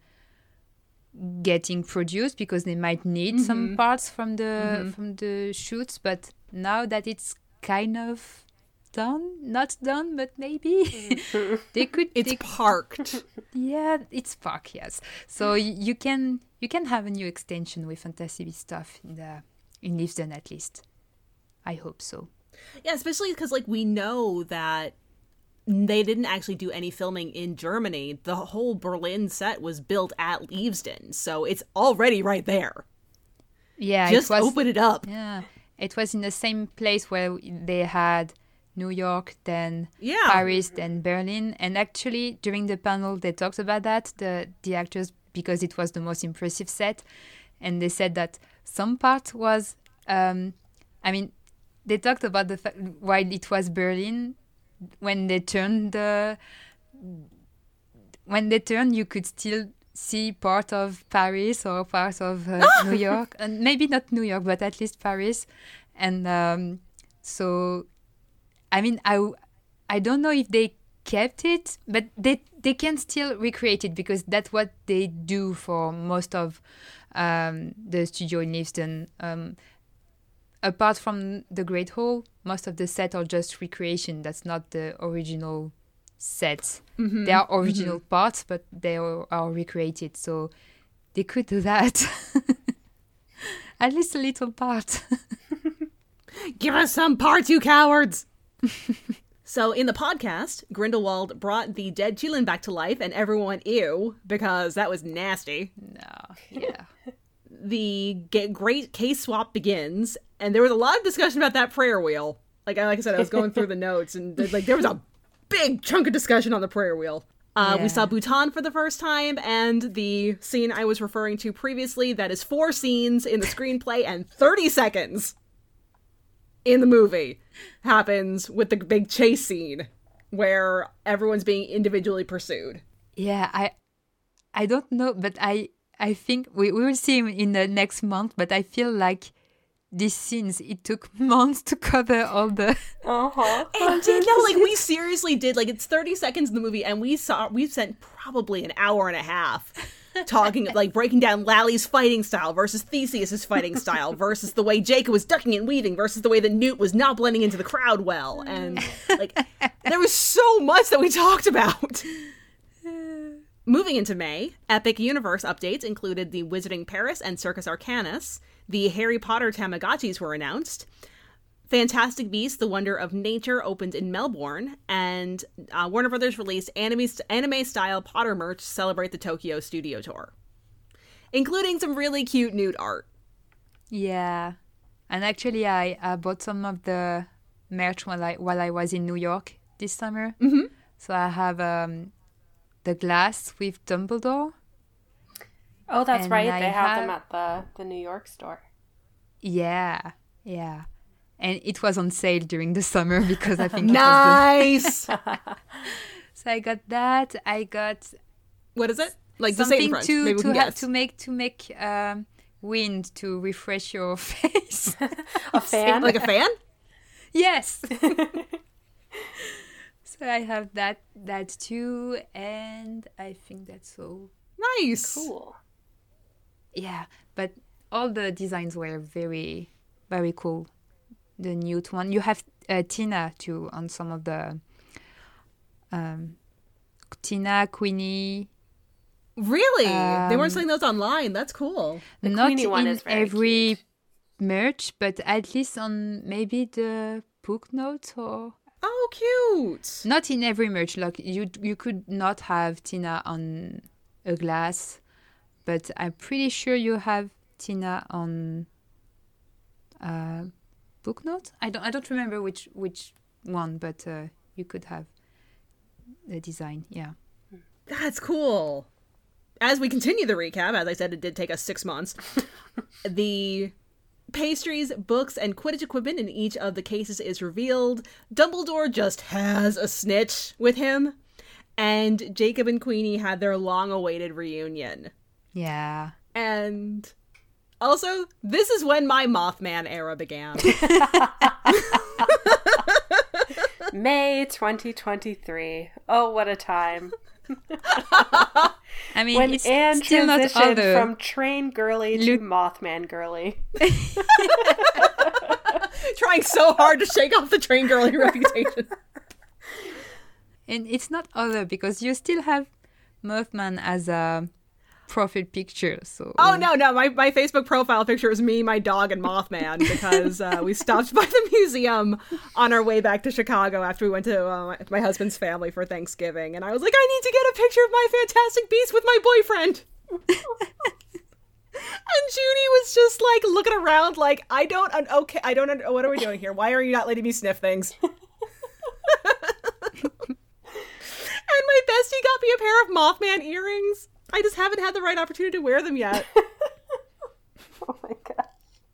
getting produced, because they might need mm-hmm. some parts from the mm-hmm. from the shoots. But now that it's kind of done, not done, but maybe they could. It's they, parked. Yeah, it's parked. Yes, so y- you can you can have a new extension with Fantastic Beasts stuff in the in Leavesden at least. I hope so. Yeah, especially because like we know that they didn't actually do any filming in Germany. The whole Berlin set was built at Leavesden, so it's already right there. Yeah, just it was, open it up. Yeah, it was in the same place where they had New York, then yeah. Paris, then Berlin. And actually, during the panel, they talked about that, the the actors, because it was the most impressive set, and they said that some part was, um, I mean, they talked about the fact while it was Berlin. When they turned the, when they turned, you could still see part of Paris or part of uh, New York, and maybe not New York, but at least Paris. And um, so, I mean, I, I don't know if they kept it, but they they can still recreate it, because that's what they do for most of um, the studio in Leavesden. Um, Apart from the Great Hall, most of the sets are just recreation. That's not the original sets. Mm-hmm. They are original mm-hmm. parts, but they are, are recreated. So they could do that. At least a little part. Give us some parts, you cowards! So in the podcast, Grindelwald brought the dead Qilin back to life, and everyone went, ew, because that was nasty. No, yeah. The great case swap begins, and there was a lot of discussion about that prayer wheel. Like, like I said, I was going through the notes, and like there was a big chunk of discussion on the prayer wheel. Uh, yeah. We saw Bhutan for the first time, and the scene I was referring to previously, that is four scenes in the screenplay and thirty seconds in the movie, happens with the big chase scene where everyone's being individually pursued. Yeah, I I don't know, but I... I think we, we will see him in the next month, but I feel like these scenes, it took months to cover all the... Uh-huh. And did, no, like, we seriously did, like, it's thirty seconds in the movie, and we saw, we spent probably an hour and a half talking, like, breaking down Lally's fighting style versus Theseus's fighting style versus the way Jacob was ducking and weaving versus the way that Newt was not blending into the crowd well. And, like, there was so much that we talked about. Moving into May, Epic Universe updates included the Wizarding Paris and Circus Arcanus. The Harry Potter Tamagotchis were announced. Fantastic Beasts: The Wonder of Nature opened in Melbourne, and uh, Warner Brothers released anime anime-style Potter merch to celebrate the Tokyo Studio Tour, including some really cute nude art. Yeah, and actually, I, I bought some of the merch while I while I was in New York this summer. Mm-hmm. So I have um. the glass with Dumbledore. Oh, that's and right. I they have, have them at the, the New York store. Yeah, yeah. And it was on sale during the summer because I think nice. It was the... So I got that. I got what is it? Like something the to Maybe to have to make to make um, wind to refresh your face. A fan, like a fan. Yes. So I have that that too, and I think that's all. Nice. Cool. Yeah, but all the designs were very, very cool. The Newt one. You have uh, Tina too on some of the... Um, Tina, Queenie... Really? Um, they weren't selling those online. That's cool. The not Queenie one in is very every cute. merch, but at least on maybe the book notes or... Oh, cute. Not in every merch. Like you, you could not have Tina on a glass, but I'm pretty sure you have Tina on uh, book note. I don't, I don't remember which which one, but uh, you could have the design. Yeah, That's cool. As we continue the recap, as I said, it did take us six months. The pastries, books, and Quidditch equipment in each of the cases is revealed. Dumbledore just has a snitch with him. And Jacob and Queenie had their long-awaited reunion. yeah. And also, this is when my Mothman era began. May twenty twenty-three. Oh, what a time. I mean, When it's Anne still not transitioned other. from train girly to Look- Mothman girly. Trying so hard to shake off the train girly reputation. And it's not other because you still have Mothman as a profile picture. So Oh, no, no. My, my Facebook profile picture is me, my dog, and Mothman because uh, we stopped by the museum on our way back to Chicago after we went to uh, my, my husband's family for Thanksgiving. And I was like, I need to get a picture of my Fantastic Beast with my boyfriend. And Judy was just like looking around like, I don't, un- okay, I don't, un- what are we doing here? Why are you not letting me sniff things? And my bestie got me a pair of Mothman earrings. I just haven't had the right opportunity to wear them yet. Oh my god.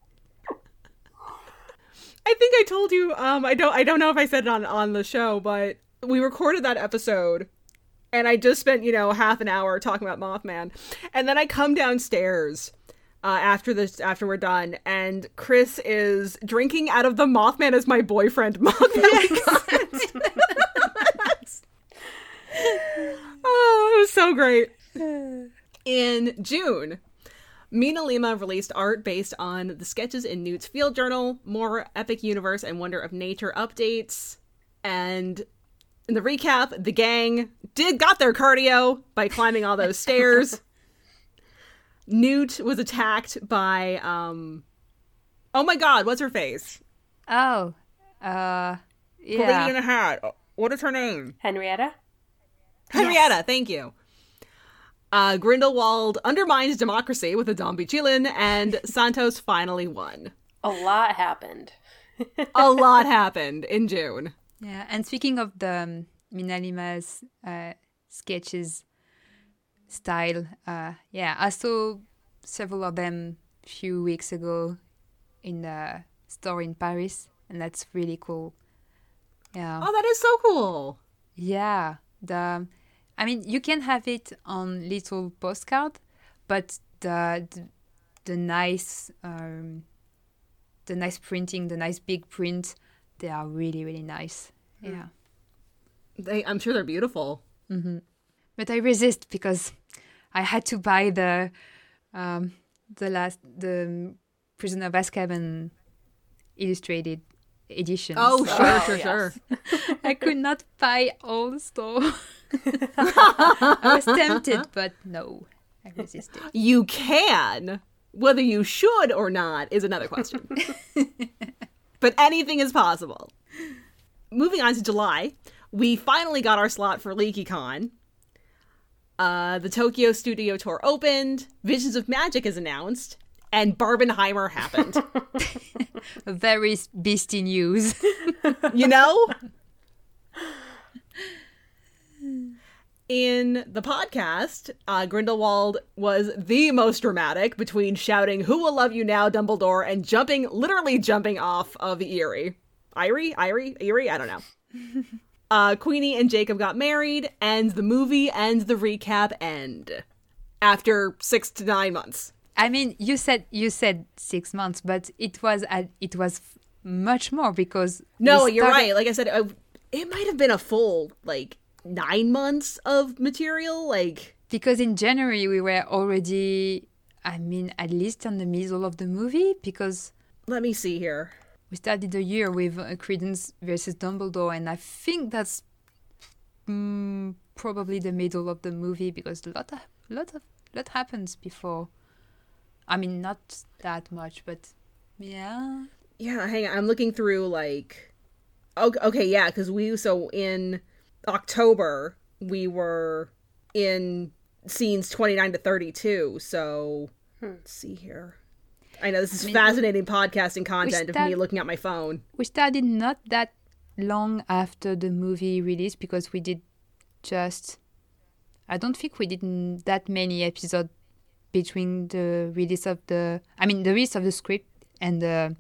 I think I told you, um, I don't I don't know if I said it on, on the show, but we recorded that episode and I just spent, you know, half an hour talking about Mothman. And then I come downstairs uh, after this after we're done, and Chris is drinking out of the Mothman as my boyfriend mug that we got. Oh, it was so great. In June, Mina Lima released art based on the sketches in Newt's Field Journal, more Epic Universe and Wonder of Nature updates. And in the recap, the gang did got their cardio by climbing all those stairs. Newt was attacked by, um, oh my god, what's her face? Oh, uh, The lady in yeah. a hat. What is her name? Henrietta? Henrietta, thank you. Uh, Grindelwald undermines democracy with a Dombey Chilin, and Santos finally won. A lot happened. A lot happened in June. Yeah, and speaking of the um, Mina Lima's uh, sketches style, uh, yeah, I saw several of them a few weeks ago in a store in Paris, and that's really cool. Yeah, Oh, that is so cool. yeah. The, I mean, you can have it on little postcard, but the the, the nice, um, the nice printing, the nice big print, they are really really nice. Yeah. They, I'm sure they're beautiful. But I resist because I had to buy the um, the last the Prisoner of Azkaban illustrated edition. Oh, So sure, sure, yes. sure. I could not buy all the store. I was tempted, but no, I resisted. You can. Whether you should or not is another question. But anything is possible. Moving on to July, we finally got our slot for LeakyCon. Uh, the Tokyo studio tour opened, Visions of Magic is announced, and Barbenheimer happened. Very beastie news. You know? In the podcast, uh, Grindelwald was the most dramatic between shouting, "Who will love you now, Dumbledore?" and jumping, literally jumping off of the Eyrie. Eyrie? Eyrie? Eyrie? I don't know. uh, Queenie and Jacob got married, and the movie and the recap end. After six to nine months. I mean, you said you said six months, but it was at, it was much more because No, we you're started- right. Like I said, uh, it might have been a full, like, nine months of material. Like, Because in January we were already, I mean, at least in the middle of the movie because let me see here. we started the year with uh, Credence versus Dumbledore, and I think that's mm, probably the middle of the movie because a lot of lot of lot happens before. I mean, not that much, but yeah. Yeah, hang on. I'm looking through, like, Okay, okay yeah, because we, so in October, we were in scenes twenty-nine to thirty-two, so hmm. let's see here. I know this is I mean, fascinating we, podcasting content start, of me looking at my phone. We started not that long after the movie release because we did just, I don't think we did that many episodes between the release of the, I mean, the release of the script and the,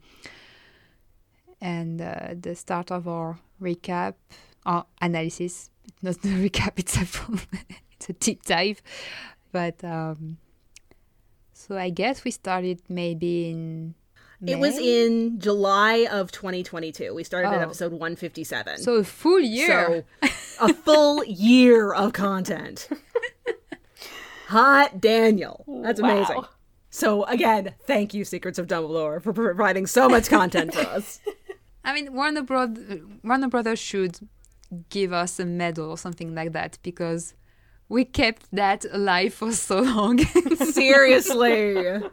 and uh, the start of our recap, or analysis. Not the recap, it's a, it's a deep dive. But, um, so I guess we started maybe in May? It was in July of twenty twenty-two. We started oh. at episode one fifty-seven. So a full year. So a full year of content. Hot Daniel. That's amazing. Wow. So again, thank you, Secrets of Dumbledore, for providing so much content for us. I mean, Warner, Bro- Warner Brothers should give us a medal or something like that because we kept that alive for so long. Seriously.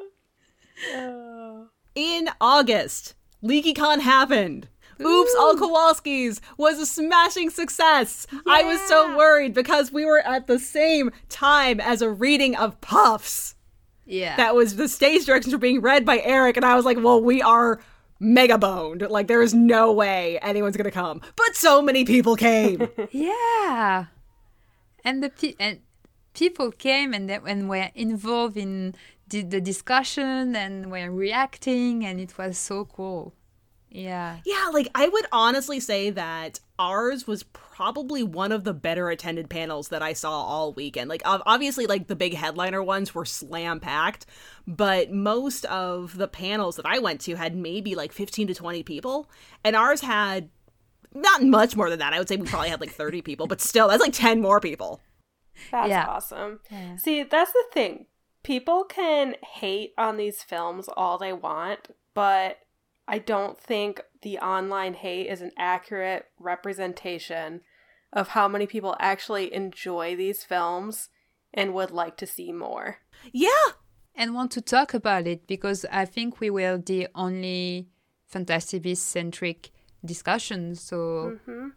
In August, LeakyCon happened. Ooh. Oops, All Kowalski's was a smashing success. Yeah. I was so worried because we were at the same time as a reading of Puffs. Yeah. That was, the stage directions were being read by Eric, and I was like, well, we are mega boned. Like, there is no way anyone's gonna come. But so many people came. Yeah. And the pe- and people came and, they, and were involved in the, the discussion and were reacting, and it was so cool. Yeah. Yeah, like, I would honestly say that ours was probably one of the better attended panels that I saw all weekend. Like, obviously, like, the big headliner ones were slam-packed, but most of the panels that I went to had maybe, like, fifteen to twenty people, and ours had not much more than that. I would say we probably had, like, thirty people, but still, that's, like, ten more people. That's yeah. awesome. Yeah. See, that's the thing. People can hate on these films all they want, but I don't think the online hate is an accurate representation of how many people actually enjoy these films and would like to see more. Yeah. And want to talk about it because I think we were the only Fantastic Beasts-centric discussion. So mm-hmm.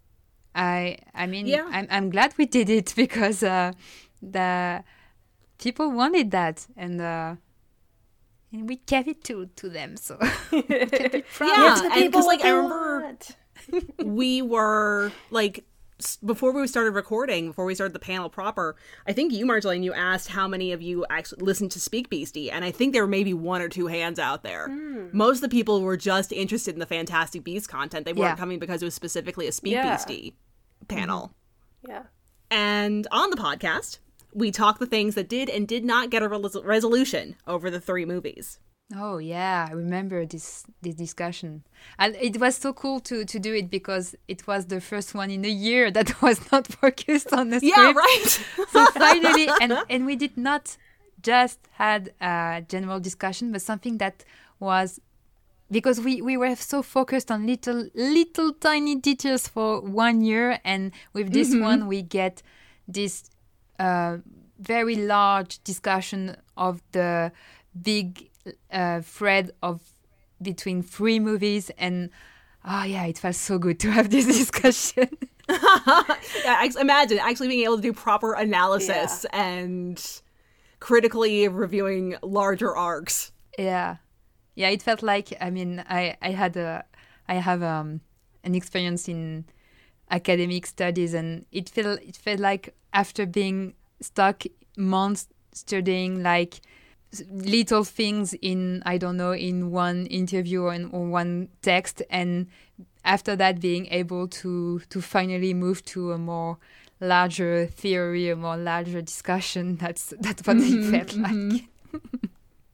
I I mean, yeah. I'm, I'm glad we did it because uh, the people wanted that. And uh, And we gave it to, to them, so kept it from yeah, and because like I remember we were like before we started recording, before we started the panel proper. I think you, Marjolaine, you asked how many of you actually listened to Speak Beastie, and I think there were maybe one or two hands out there. Mm. Most of the people were just interested in the Fantastic Beasts content. They weren't yeah. coming because it was specifically a Speak yeah. Beastie panel. Mm-hmm. Yeah, and on the podcast, we talked the things that did and did not get a res- resolution over the three movies. Oh, yeah. I remember this this discussion. And it was so cool to, to do it because it was the first one in a year that was not focused on the script. Yeah, right. So finally, and, and we did not just had a general discussion, but something that was, because we, we were so focused on little, little tiny details for one year. And with this mm-hmm. one, we get this uh, very large discussion of the big uh, thread of between three movies, and oh yeah, it felt so good to have this discussion. Yeah, imagine actually being able to do proper analysis yeah. and critically reviewing larger arcs. Yeah, yeah, it felt like I mean I I had a I have um an experience in academic studies, and it felt it felt like after being stuck months studying like little things in, I don't know, in one interview or in or one text, and after that being able to to finally move to a more larger theory, a more larger discussion, that's that's what mm-hmm, it felt mm-hmm. like.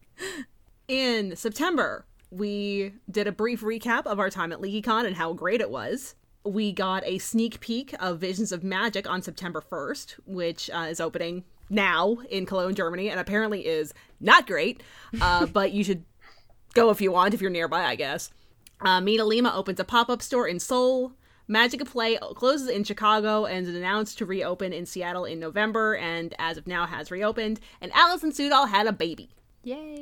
In September, we did a brief recap of our time at LeakyCon and how great it was. We got a sneak peek of Visions of Magic on September first, which uh, is opening now in Cologne, Germany, and apparently is not great, uh, but you should go if you want, if you're nearby, I guess. Uh, MetaLima opens a pop-up store in Seoul. Magic Play closes in Chicago and is announced to reopen in Seattle in November, and as of now has reopened. And Alice and Sudol had a baby. Yay!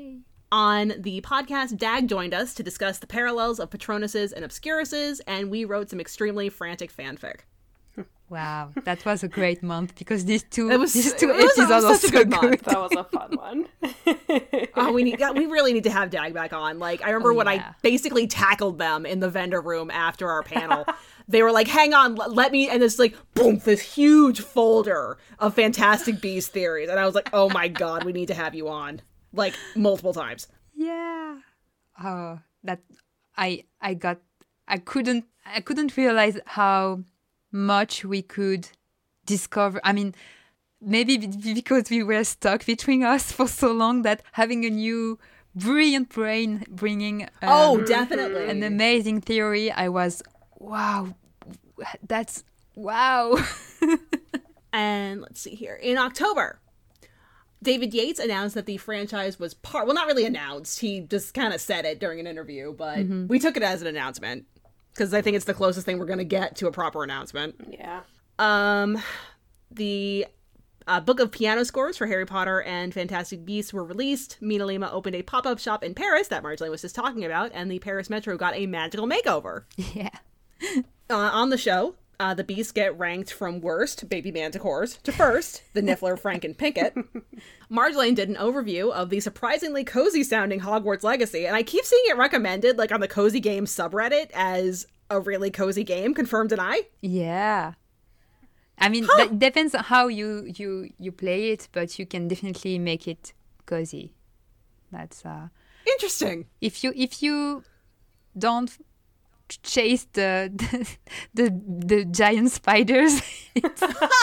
On the podcast, Dag joined us to discuss the parallels of Patronuses and Obscuruses, and we wrote some extremely frantic fanfic. Wow, that was a great month because these two, It was- these two it was- it episodes was are such a so good good. month. That was a fun one. Oh, we need, we really need to have Dag back on. Like, I remember Oh, when yeah. I basically tackled them in the vendor room after our panel. They were like, hang on, l- let me, and it's like, boom, this huge folder of Fantastic Beasts theories. And I was like, oh my god, we need to have you on. Like, multiple times. Yeah. Oh, that I I got I couldn't I couldn't realize how much we could discover. I mean, maybe be- because we were stuck between us for so long that having a new brilliant brain bringing um, Oh, definitely. an amazing theory, I was wow, that's wow. And let's see here. In October, David Yates announced that the franchise was part, well, not really announced. He just kind of said it during an interview, but we took it as an announcement because I think it's the closest thing we're going to get to a proper announcement. Yeah. Um, the uh, book of piano scores for Harry Potter and Fantastic Beasts were released. Mina Lima opened a pop-up shop in Paris that Marjolaine was just talking about, and the Paris Metro got a magical makeover. Yeah. Uh, on the show, uh, the Beasts get ranked from worst, baby manticores, to first, the Niffler, Frank, and Pinkett. Marjolaine did an overview of the surprisingly cozy-sounding Hogwarts Legacy, and I keep seeing it recommended, like on the Cozy Games subreddit, as a really cozy game. Confirm, deny? Yeah. I mean, that depends on how you, you, you play it, but you can definitely make it cozy. That's uh Interesting. if you if you don't chase the the the, the giant spiders. it's-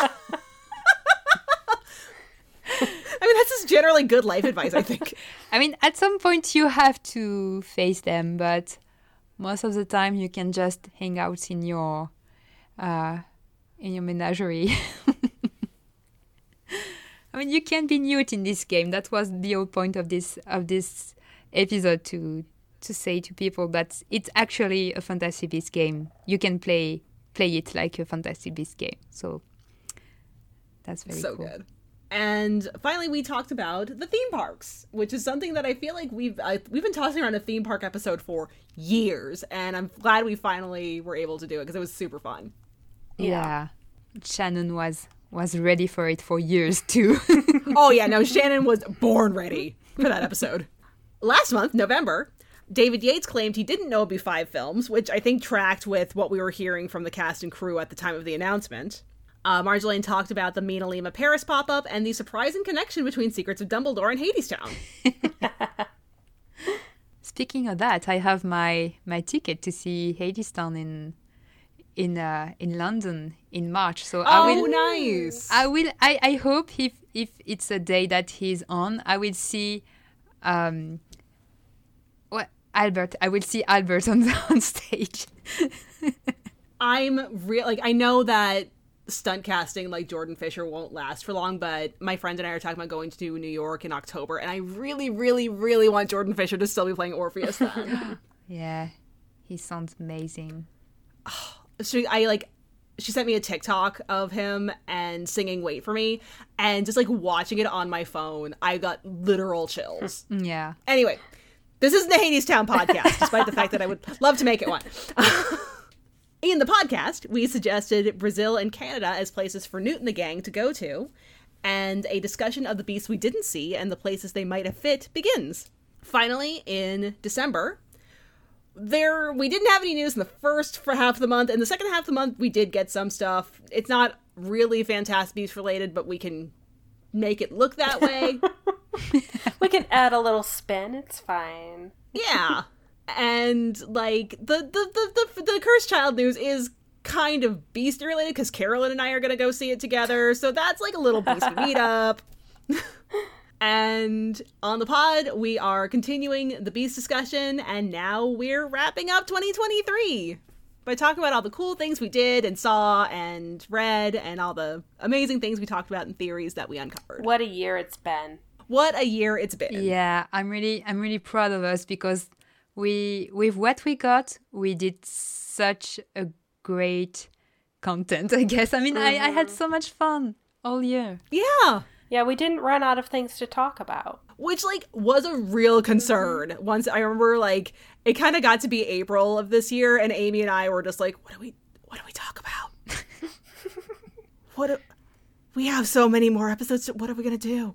I mean, that's just generally good life advice, I think. I mean, at some point you have to face them, but most of the time you can just hang out in your uh, in your menagerie. I mean, you can be nude in this game. That was the whole point of this of this episode, to to say to people that it's actually a Fantasy Beasts game. You can play play it like a Fantasy Beasts game. So that's very So cool. good. And finally, we talked about the theme parks, which is something that I feel like we've I, we've been tossing around a theme park episode for years, and I'm glad we finally were able to do it because it was super fun. Yeah. Shannon was was ready for it for years too. Oh yeah, no, Shannon was born ready for that episode. Last month, November, David Yates claimed he didn't know it'd be five films, which I think tracked with what we were hearing from the cast and crew at the time of the announcement. Uh, Marjolaine talked about the Mina Lima Paris pop-up and the surprising connection between Secrets of Dumbledore and Hadestown. Speaking of that, I have my my ticket to see Hadestown in in uh, in London in March. So I Oh, will nice. I will I, I hope if if it's a day that he's on, I will see um what Albert. I will see Albert on the, on stage. I'm real like I know that stunt casting like Jordan Fisher won't last for long, but my friend and I are talking about going to New York in October, and I really, really, really want Jordan Fisher to still be playing Orpheus then. Yeah, he sounds amazing. she I like she sent me a TikTok of him and singing Wait For Me, and just like watching it on my phone, I got literal chills. Yeah. Anyway, this isn't the Hadestown podcast, despite the fact that I would love to make it one. In the podcast, we suggested Brazil and Canada as places for Newt and the gang to go to, and a discussion of the beasts we didn't see and the places they might have fit begins. Finally, in December, there we didn't have any news in the first for half of the month. In the second half of the month, we did get some stuff. It's not really Fantastic Beasts related, but we can make it look that way. We can add a little spin. It's fine. Yeah. And like the the, the the the Cursed Child news is kind of beast related because Carolyn and I are gonna go see it together, so that's like a little beastie meetup. And on the pod, we are continuing the beast discussion, and now we're wrapping up twenty twenty-three by talking about all the cool things we did and saw and read, and all the amazing things we talked about and theories that we uncovered. What a year it's been. What a year it's been! Yeah, I'm really I'm really proud of us because we with what we got, we did such a great content, I guess. I mean, I, I had so much fun all year. Yeah. Yeah, we didn't run out of things to talk about. which, like, was a real concern. Mm-hmm. Once I remember, like, it kind of got to be April of this year, and Amy and I were just like, what do we, what do we talk about? what do, we have so many more episodes. What are we going to do?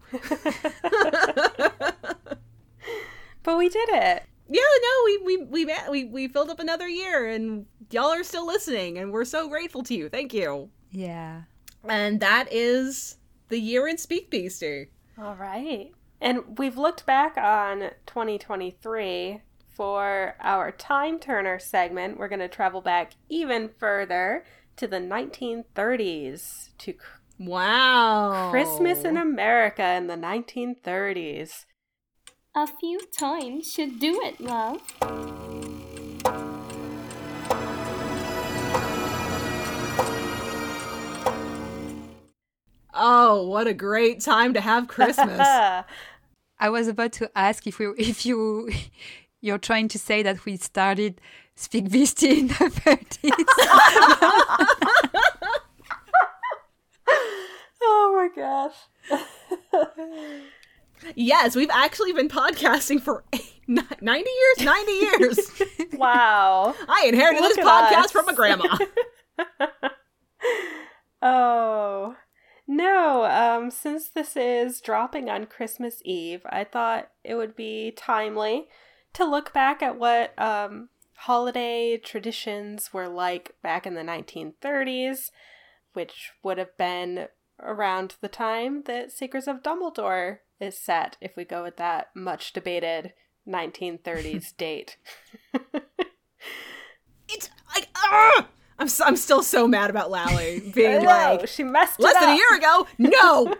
But we did it. Yeah, no, we, we, we, we, we filled up another year, and y'all are still listening, and we're so grateful to you. Thank you. Yeah. And that is the year in Speak Beastie. All right. And we've looked back on twenty twenty-three for our Time Turner segment. We're going to travel back even further to the nineteen thirties, to wow, Christmas in America in the nineteen thirties. A few times should do it, love. Oh, what a great time to have Christmas. I was about to ask if we, if you, you're trying to say that we started Speak Beastie in the thirties. Oh my gosh. Yes, we've actually been podcasting for ninety years? ninety years. Wow. I inherited Look this podcast us. from my grandma. Oh. No, um, since this is dropping on Christmas Eve, I thought it would be timely to look back at what um, holiday traditions were like back in the nineteen thirties, which would have been around the time that Secrets of Dumbledore is set, if we go with that much debated nineteen thirties date. It's like, ah! I'm so, I'm still so mad about Lally being know, like, she messed it less up. than a year ago. No.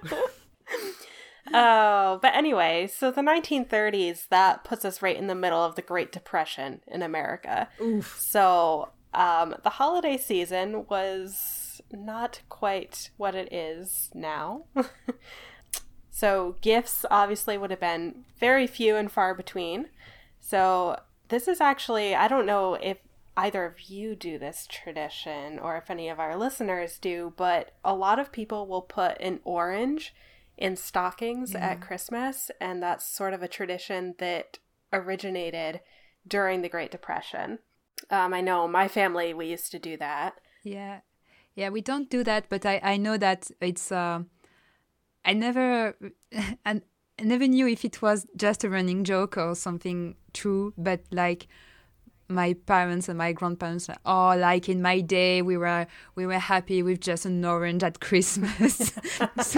Oh, but anyway, so the nineteen thirties, that puts us right in the middle of the Great Depression in America. Oof. So um, the holiday season was not quite what it is now. So gifts obviously would have been very few and far between. So this is actually, I don't know if either of you do this tradition or if any of our listeners do, but a lot of people will put an orange in stockings yeah. at Christmas, and that's sort of a tradition that originated during the Great Depression. Um, I know my family, we used to do that. Yeah. Yeah, we don't do that, but I, I know that it's... Uh, I never... I never knew if it was just a running joke or something true, but like... my parents and my grandparents, oh, like in my day, we were we were happy with just an orange at Christmas. So,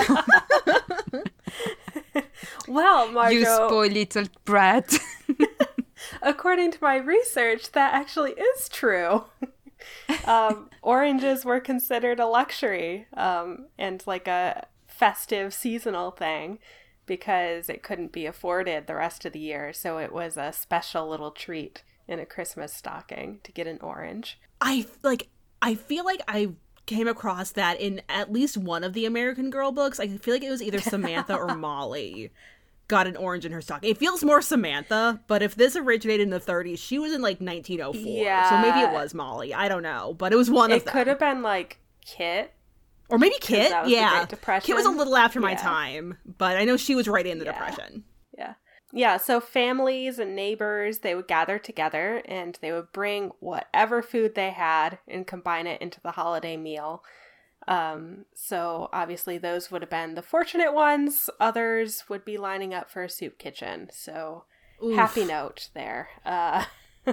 well, Marjo, you spoiled little brat. According to my research, that actually is true. um, oranges were considered a luxury um, and like a festive seasonal thing because it couldn't be afforded the rest of the year. So it was a special little treat in a Christmas stocking to get an orange. I like I feel like I came across that in at least one of the American Girl books. I feel like it was either Samantha or Molly got an orange in her stocking. It feels more Samantha, but if this originated in the thirties, she was in like nineteen oh four. Yeah. So maybe it was Molly. I don't know, but it was one it of them. It could have been like Kit. Or maybe Kit. That was yeah. the Great Depression. Kit was a little after my yeah. time, but I know she was right in the yeah. Depression. Yeah. Yeah, so families and neighbors, they would gather together and they would bring whatever food they had and combine it into the holiday meal. Um, so obviously those would have been the fortunate ones. Others would be lining up for a soup kitchen. So Oof. Happy note there. Uh,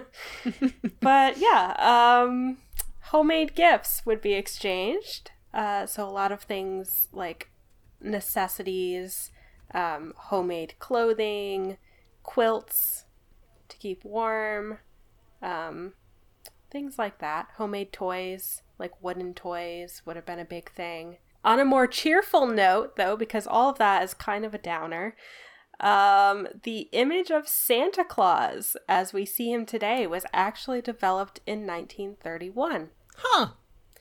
but yeah, um, homemade gifts would be exchanged. Uh, so a lot of things like necessities, Um, homemade clothing, quilts to keep warm, um, things like that. Homemade toys, like wooden toys, would have been a big thing. On a more cheerful note, though, because all of that is kind of a downer, um, the image of Santa Claus, as we see him today, was actually developed in nineteen thirty-one. Huh.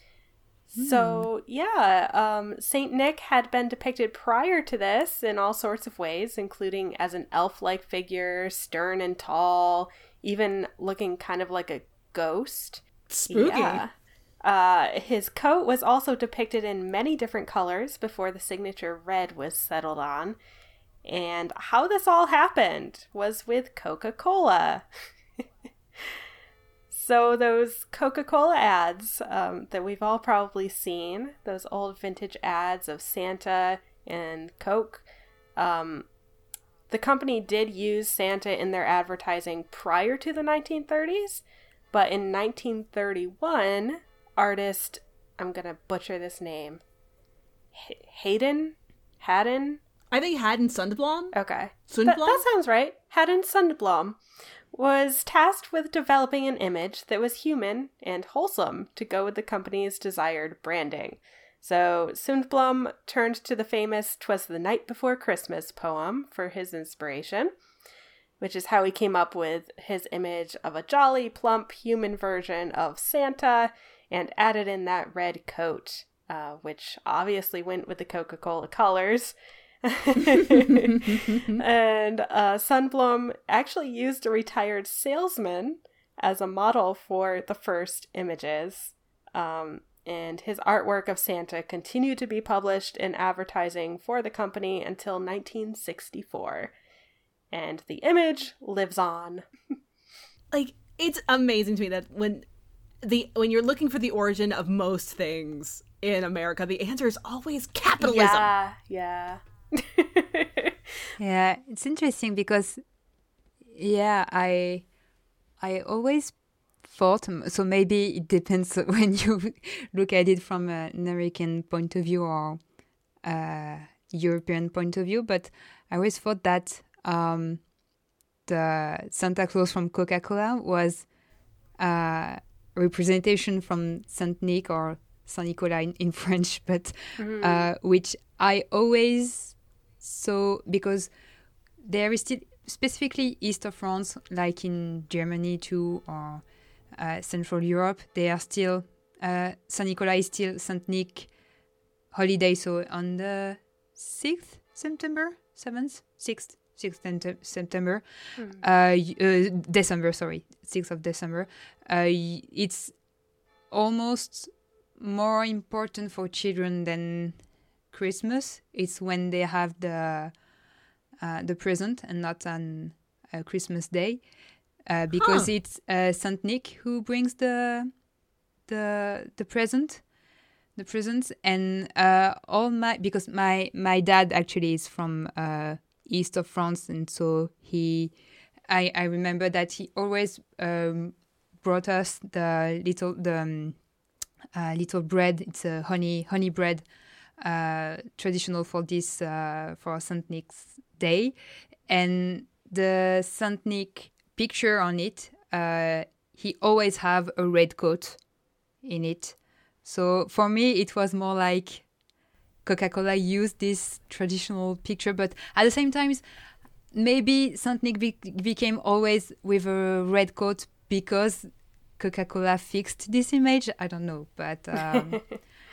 So, yeah, um, Saint Nick had been depicted prior to this in all sorts of ways, including as an elf-like figure, stern and tall, even looking kind of like a ghost. Spooky. Yeah. Uh, his coat was also depicted in many different colors before the signature red was settled on. And how this all happened was with Coca-Cola. So those Coca-Cola ads um, that we've all probably seen, those old vintage ads of Santa and Coke, um, the company did use Santa in their advertising prior to the nineteen thirties, but in nineteen thirty-one, artist, I'm going to butcher this name, H- Hayden? Haddon? I think Haddon Sundblom. Okay. Sundblom? That, that sounds right. Haddon Sundblom was tasked with developing an image that was human and wholesome to go with the company's desired branding. So Sundblom turned to the famous "'Twas the Night Before Christmas" poem for his inspiration, which is how he came up with his image of a jolly, plump human version of Santa and added in that red coat, uh, which obviously went with the Coca-Cola colors. And uh, Sundblom actually used a retired salesman as a model for the first images. Um, and his artwork of Santa continued to be published in advertising for the company until nineteen sixty-four. And the image lives on. Like, it's amazing to me that when the when you're looking for the origin of most things in America, the answer is always capitalism. Yeah, yeah. Yeah, it's interesting because, yeah, I I always thought, so maybe it depends when you look at it from an American point of view or uh, European point of view, but I always thought that um, the Santa Claus from Coca-Cola was a representation from Saint Nick or Saint Nicolas in, in French, but mm-hmm. uh, which I always saw because there is still, specifically east of France, like in Germany too, or uh, Central Europe, they are still, uh, Saint Nicolas is still Saint Nick holiday, so on the sixth September, seventh, sixth, sixth September, mm. uh, uh, December, sorry, sixth of December. Uh, it's almost more important for children than Christmas. It's when they have the uh, the present and not on uh, Christmas Day, uh, because huh. it's uh, Saint Nick who brings the the the present, the presents, and uh, all my because my my dad actually is from uh, east of France, and so he, I I remember that he always um, brought us the little the um, uh, little bread. It's a honey honey bread. Uh, traditional for this uh, for Saint Nick's Day, and the Saint Nick picture on it, uh, he always have a red coat in it. So for me, it was more like Coca-Cola used this traditional picture, but at the same time, maybe Saint Nick be- became always with a red coat because Coca-Cola fixed this image. I don't know, but. Um,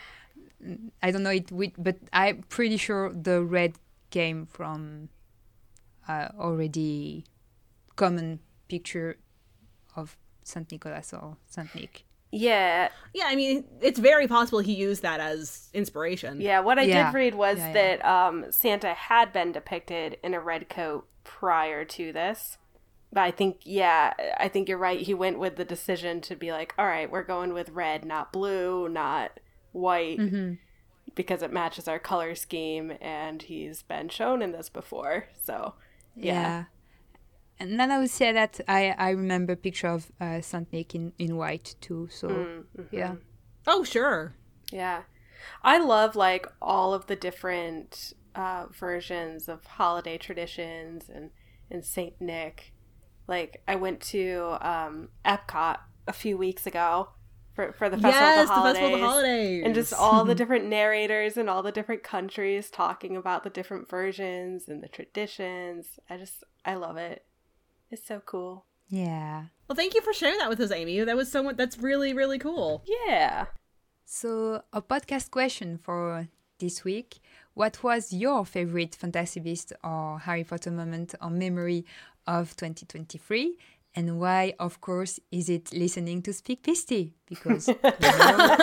I don't know it, but I'm pretty sure the red came from uh, already common picture of Saint Nicholas or Saint Nick. Yeah. Yeah, I mean, it's very possible he used that as inspiration. Yeah, what I yeah. did read was yeah, yeah. that um, Santa had been depicted in a red coat prior to this. But I think, yeah, I think you're right. He went with the decision to be like, all right, we're going with red, not blue, not white, mm-hmm. because it matches our color scheme, and he's been shown in this before. So, yeah. yeah. And then I would say that I, I remember a picture of uh, Saint Nick in, in white too. So, mm-hmm. yeah. Oh, sure. Yeah. I love, like, all of the different uh, versions of holiday traditions and, and Saint Nick. Like, I went to um, Epcot a few weeks ago for, for the Festival, yes, of the, Holidays, the Festival of the Holidays. And just all the different narrators and all the different countries talking about the different versions and the traditions. I just, I love it. It's so cool. Yeah. Well, thank you for sharing that with us, Amy. That was so much, that's really, really cool. Yeah. So, a podcast question for this week. What was your favorite Fantasy Beasts or Harry Potter moment or memory of twenty twenty-three? And why, of course, is it listening to Speak Beastie? Because we know,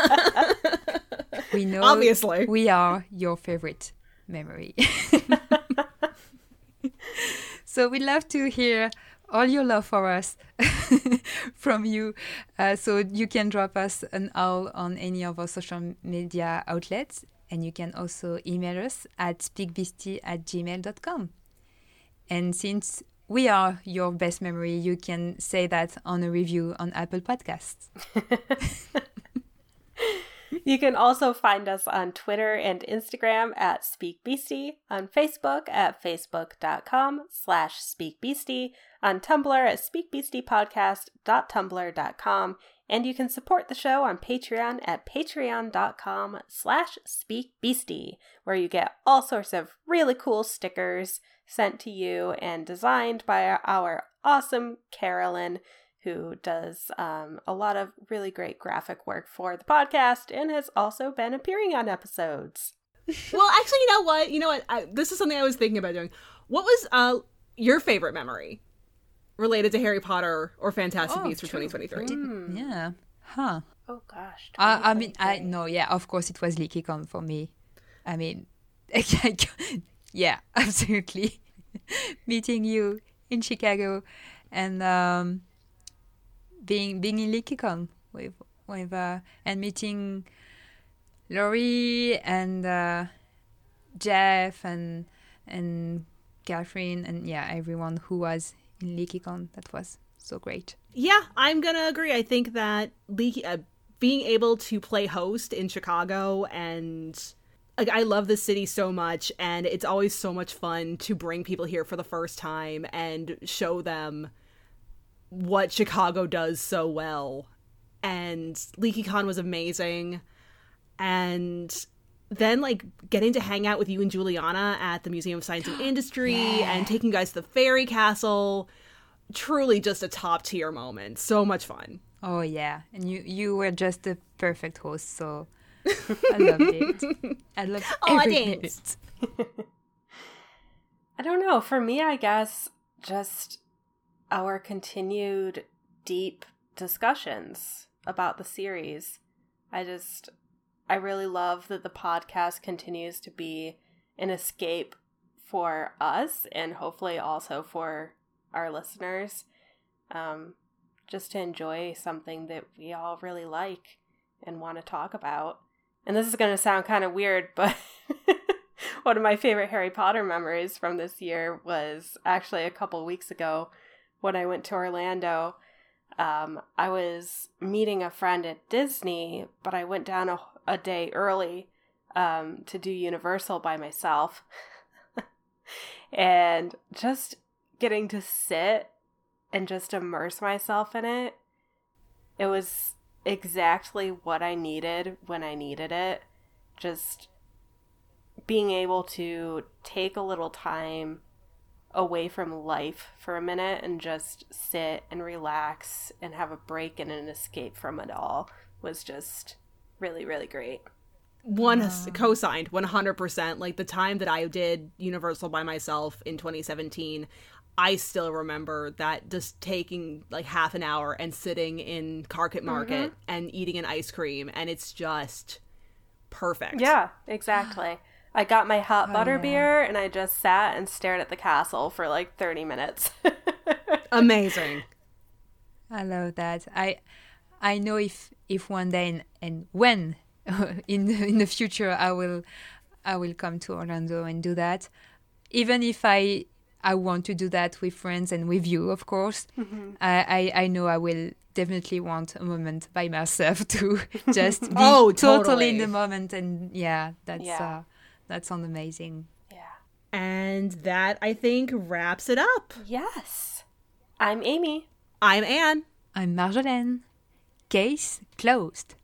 we know obviously we are your favorite memory. So we'd love to hear all your love for us from you. Uh, so you can drop us an owl on any of our social media outlets. And you can also email us at speakbeastie at gmail dot com. And since we are your best memory, you can say that on a review on Apple Podcasts. You can also find us on Twitter and Instagram at SpeakBeastie, on Facebook at facebook.com slash SpeakBeastie, on Tumblr at speakbeastiepodcast dot tumblr dot com, and you can support the show on Patreon at patreon.com slash speakbeastie, where you get all sorts of really cool stickers sent to you and designed by our, our awesome Carolyn, who does um, a lot of really great graphic work for the podcast and has also been appearing on episodes. Well, actually, you know what? You know what? I, this is something I was thinking about doing. What was uh, your favorite memory related to Harry Potter or Fantastic Oh, Beasts for true. twenty twenty-three? Didn't- Yeah. Huh. Oh gosh. Uh, I mean, I twenty twenty-three. no, yeah, of course it was LeakyCon for me. I mean, yeah, absolutely. Meeting you in Chicago and um, being being in LeakyCon with with uh, and meeting Laurie and uh, Jeff and and Catherine and yeah, everyone who was in LeakyCon. That was so great. Yeah, I'm gonna agree. I think that Leaky, uh, being able to play host in Chicago, and like, I love the city so much, and it's always so much fun to bring people here for the first time and show them what Chicago does so well. And LeakyCon was amazing, and then like getting to hang out with you and Juliana at the Museum of Science and Industry and taking you guys to the Fairy Castle. Truly just a top tier moment. So much fun. Oh yeah, and you you were just the perfect host, so I loved it. I loved Oh, every thanks. minute. I don't know. For me, I guess just our continued deep discussions about the series. I just, I really love that the podcast continues to be an escape for us and hopefully also for our listeners. Um, just to enjoy something that we all really like and want to talk about. And this is going to sound kind of weird, but one of my favorite Harry Potter memories from this year was actually a couple weeks ago when I went to Orlando. Um, I was meeting a friend at Disney, but I went down a, a day early um, to do Universal by myself. And just getting to sit and just immerse myself in it, it was exactly what I needed when I needed it. Just being able to take a little time away from life for a minute and just sit and relax and have a break and an escape from it all was just really, really great. One has co-signed one hundred percent. Like the time that I did Universal by myself in twenty seventeen, I still remember that just taking like half an hour and sitting in Market Market mm-hmm. and eating an ice cream, and it's just perfect. Yeah, exactly. I got my hot Oh, butter yeah. beer and I just sat and stared at the castle for like thirty minutes. Amazing. I love that. I I know if if one day and, and when in the, in the future I will I will come to Orlando and do that. Even if I I want to do that with friends and with you, of course. Mm-hmm. I, I I know I will definitely want a moment by myself to just be Oh, totally. totally. in the moment, and yeah, that's Yeah. uh, that sounds amazing. Yeah. And that, I think, wraps it up. Yes. I'm Amy. I'm Anne. I'm Marjolaine. Case closed.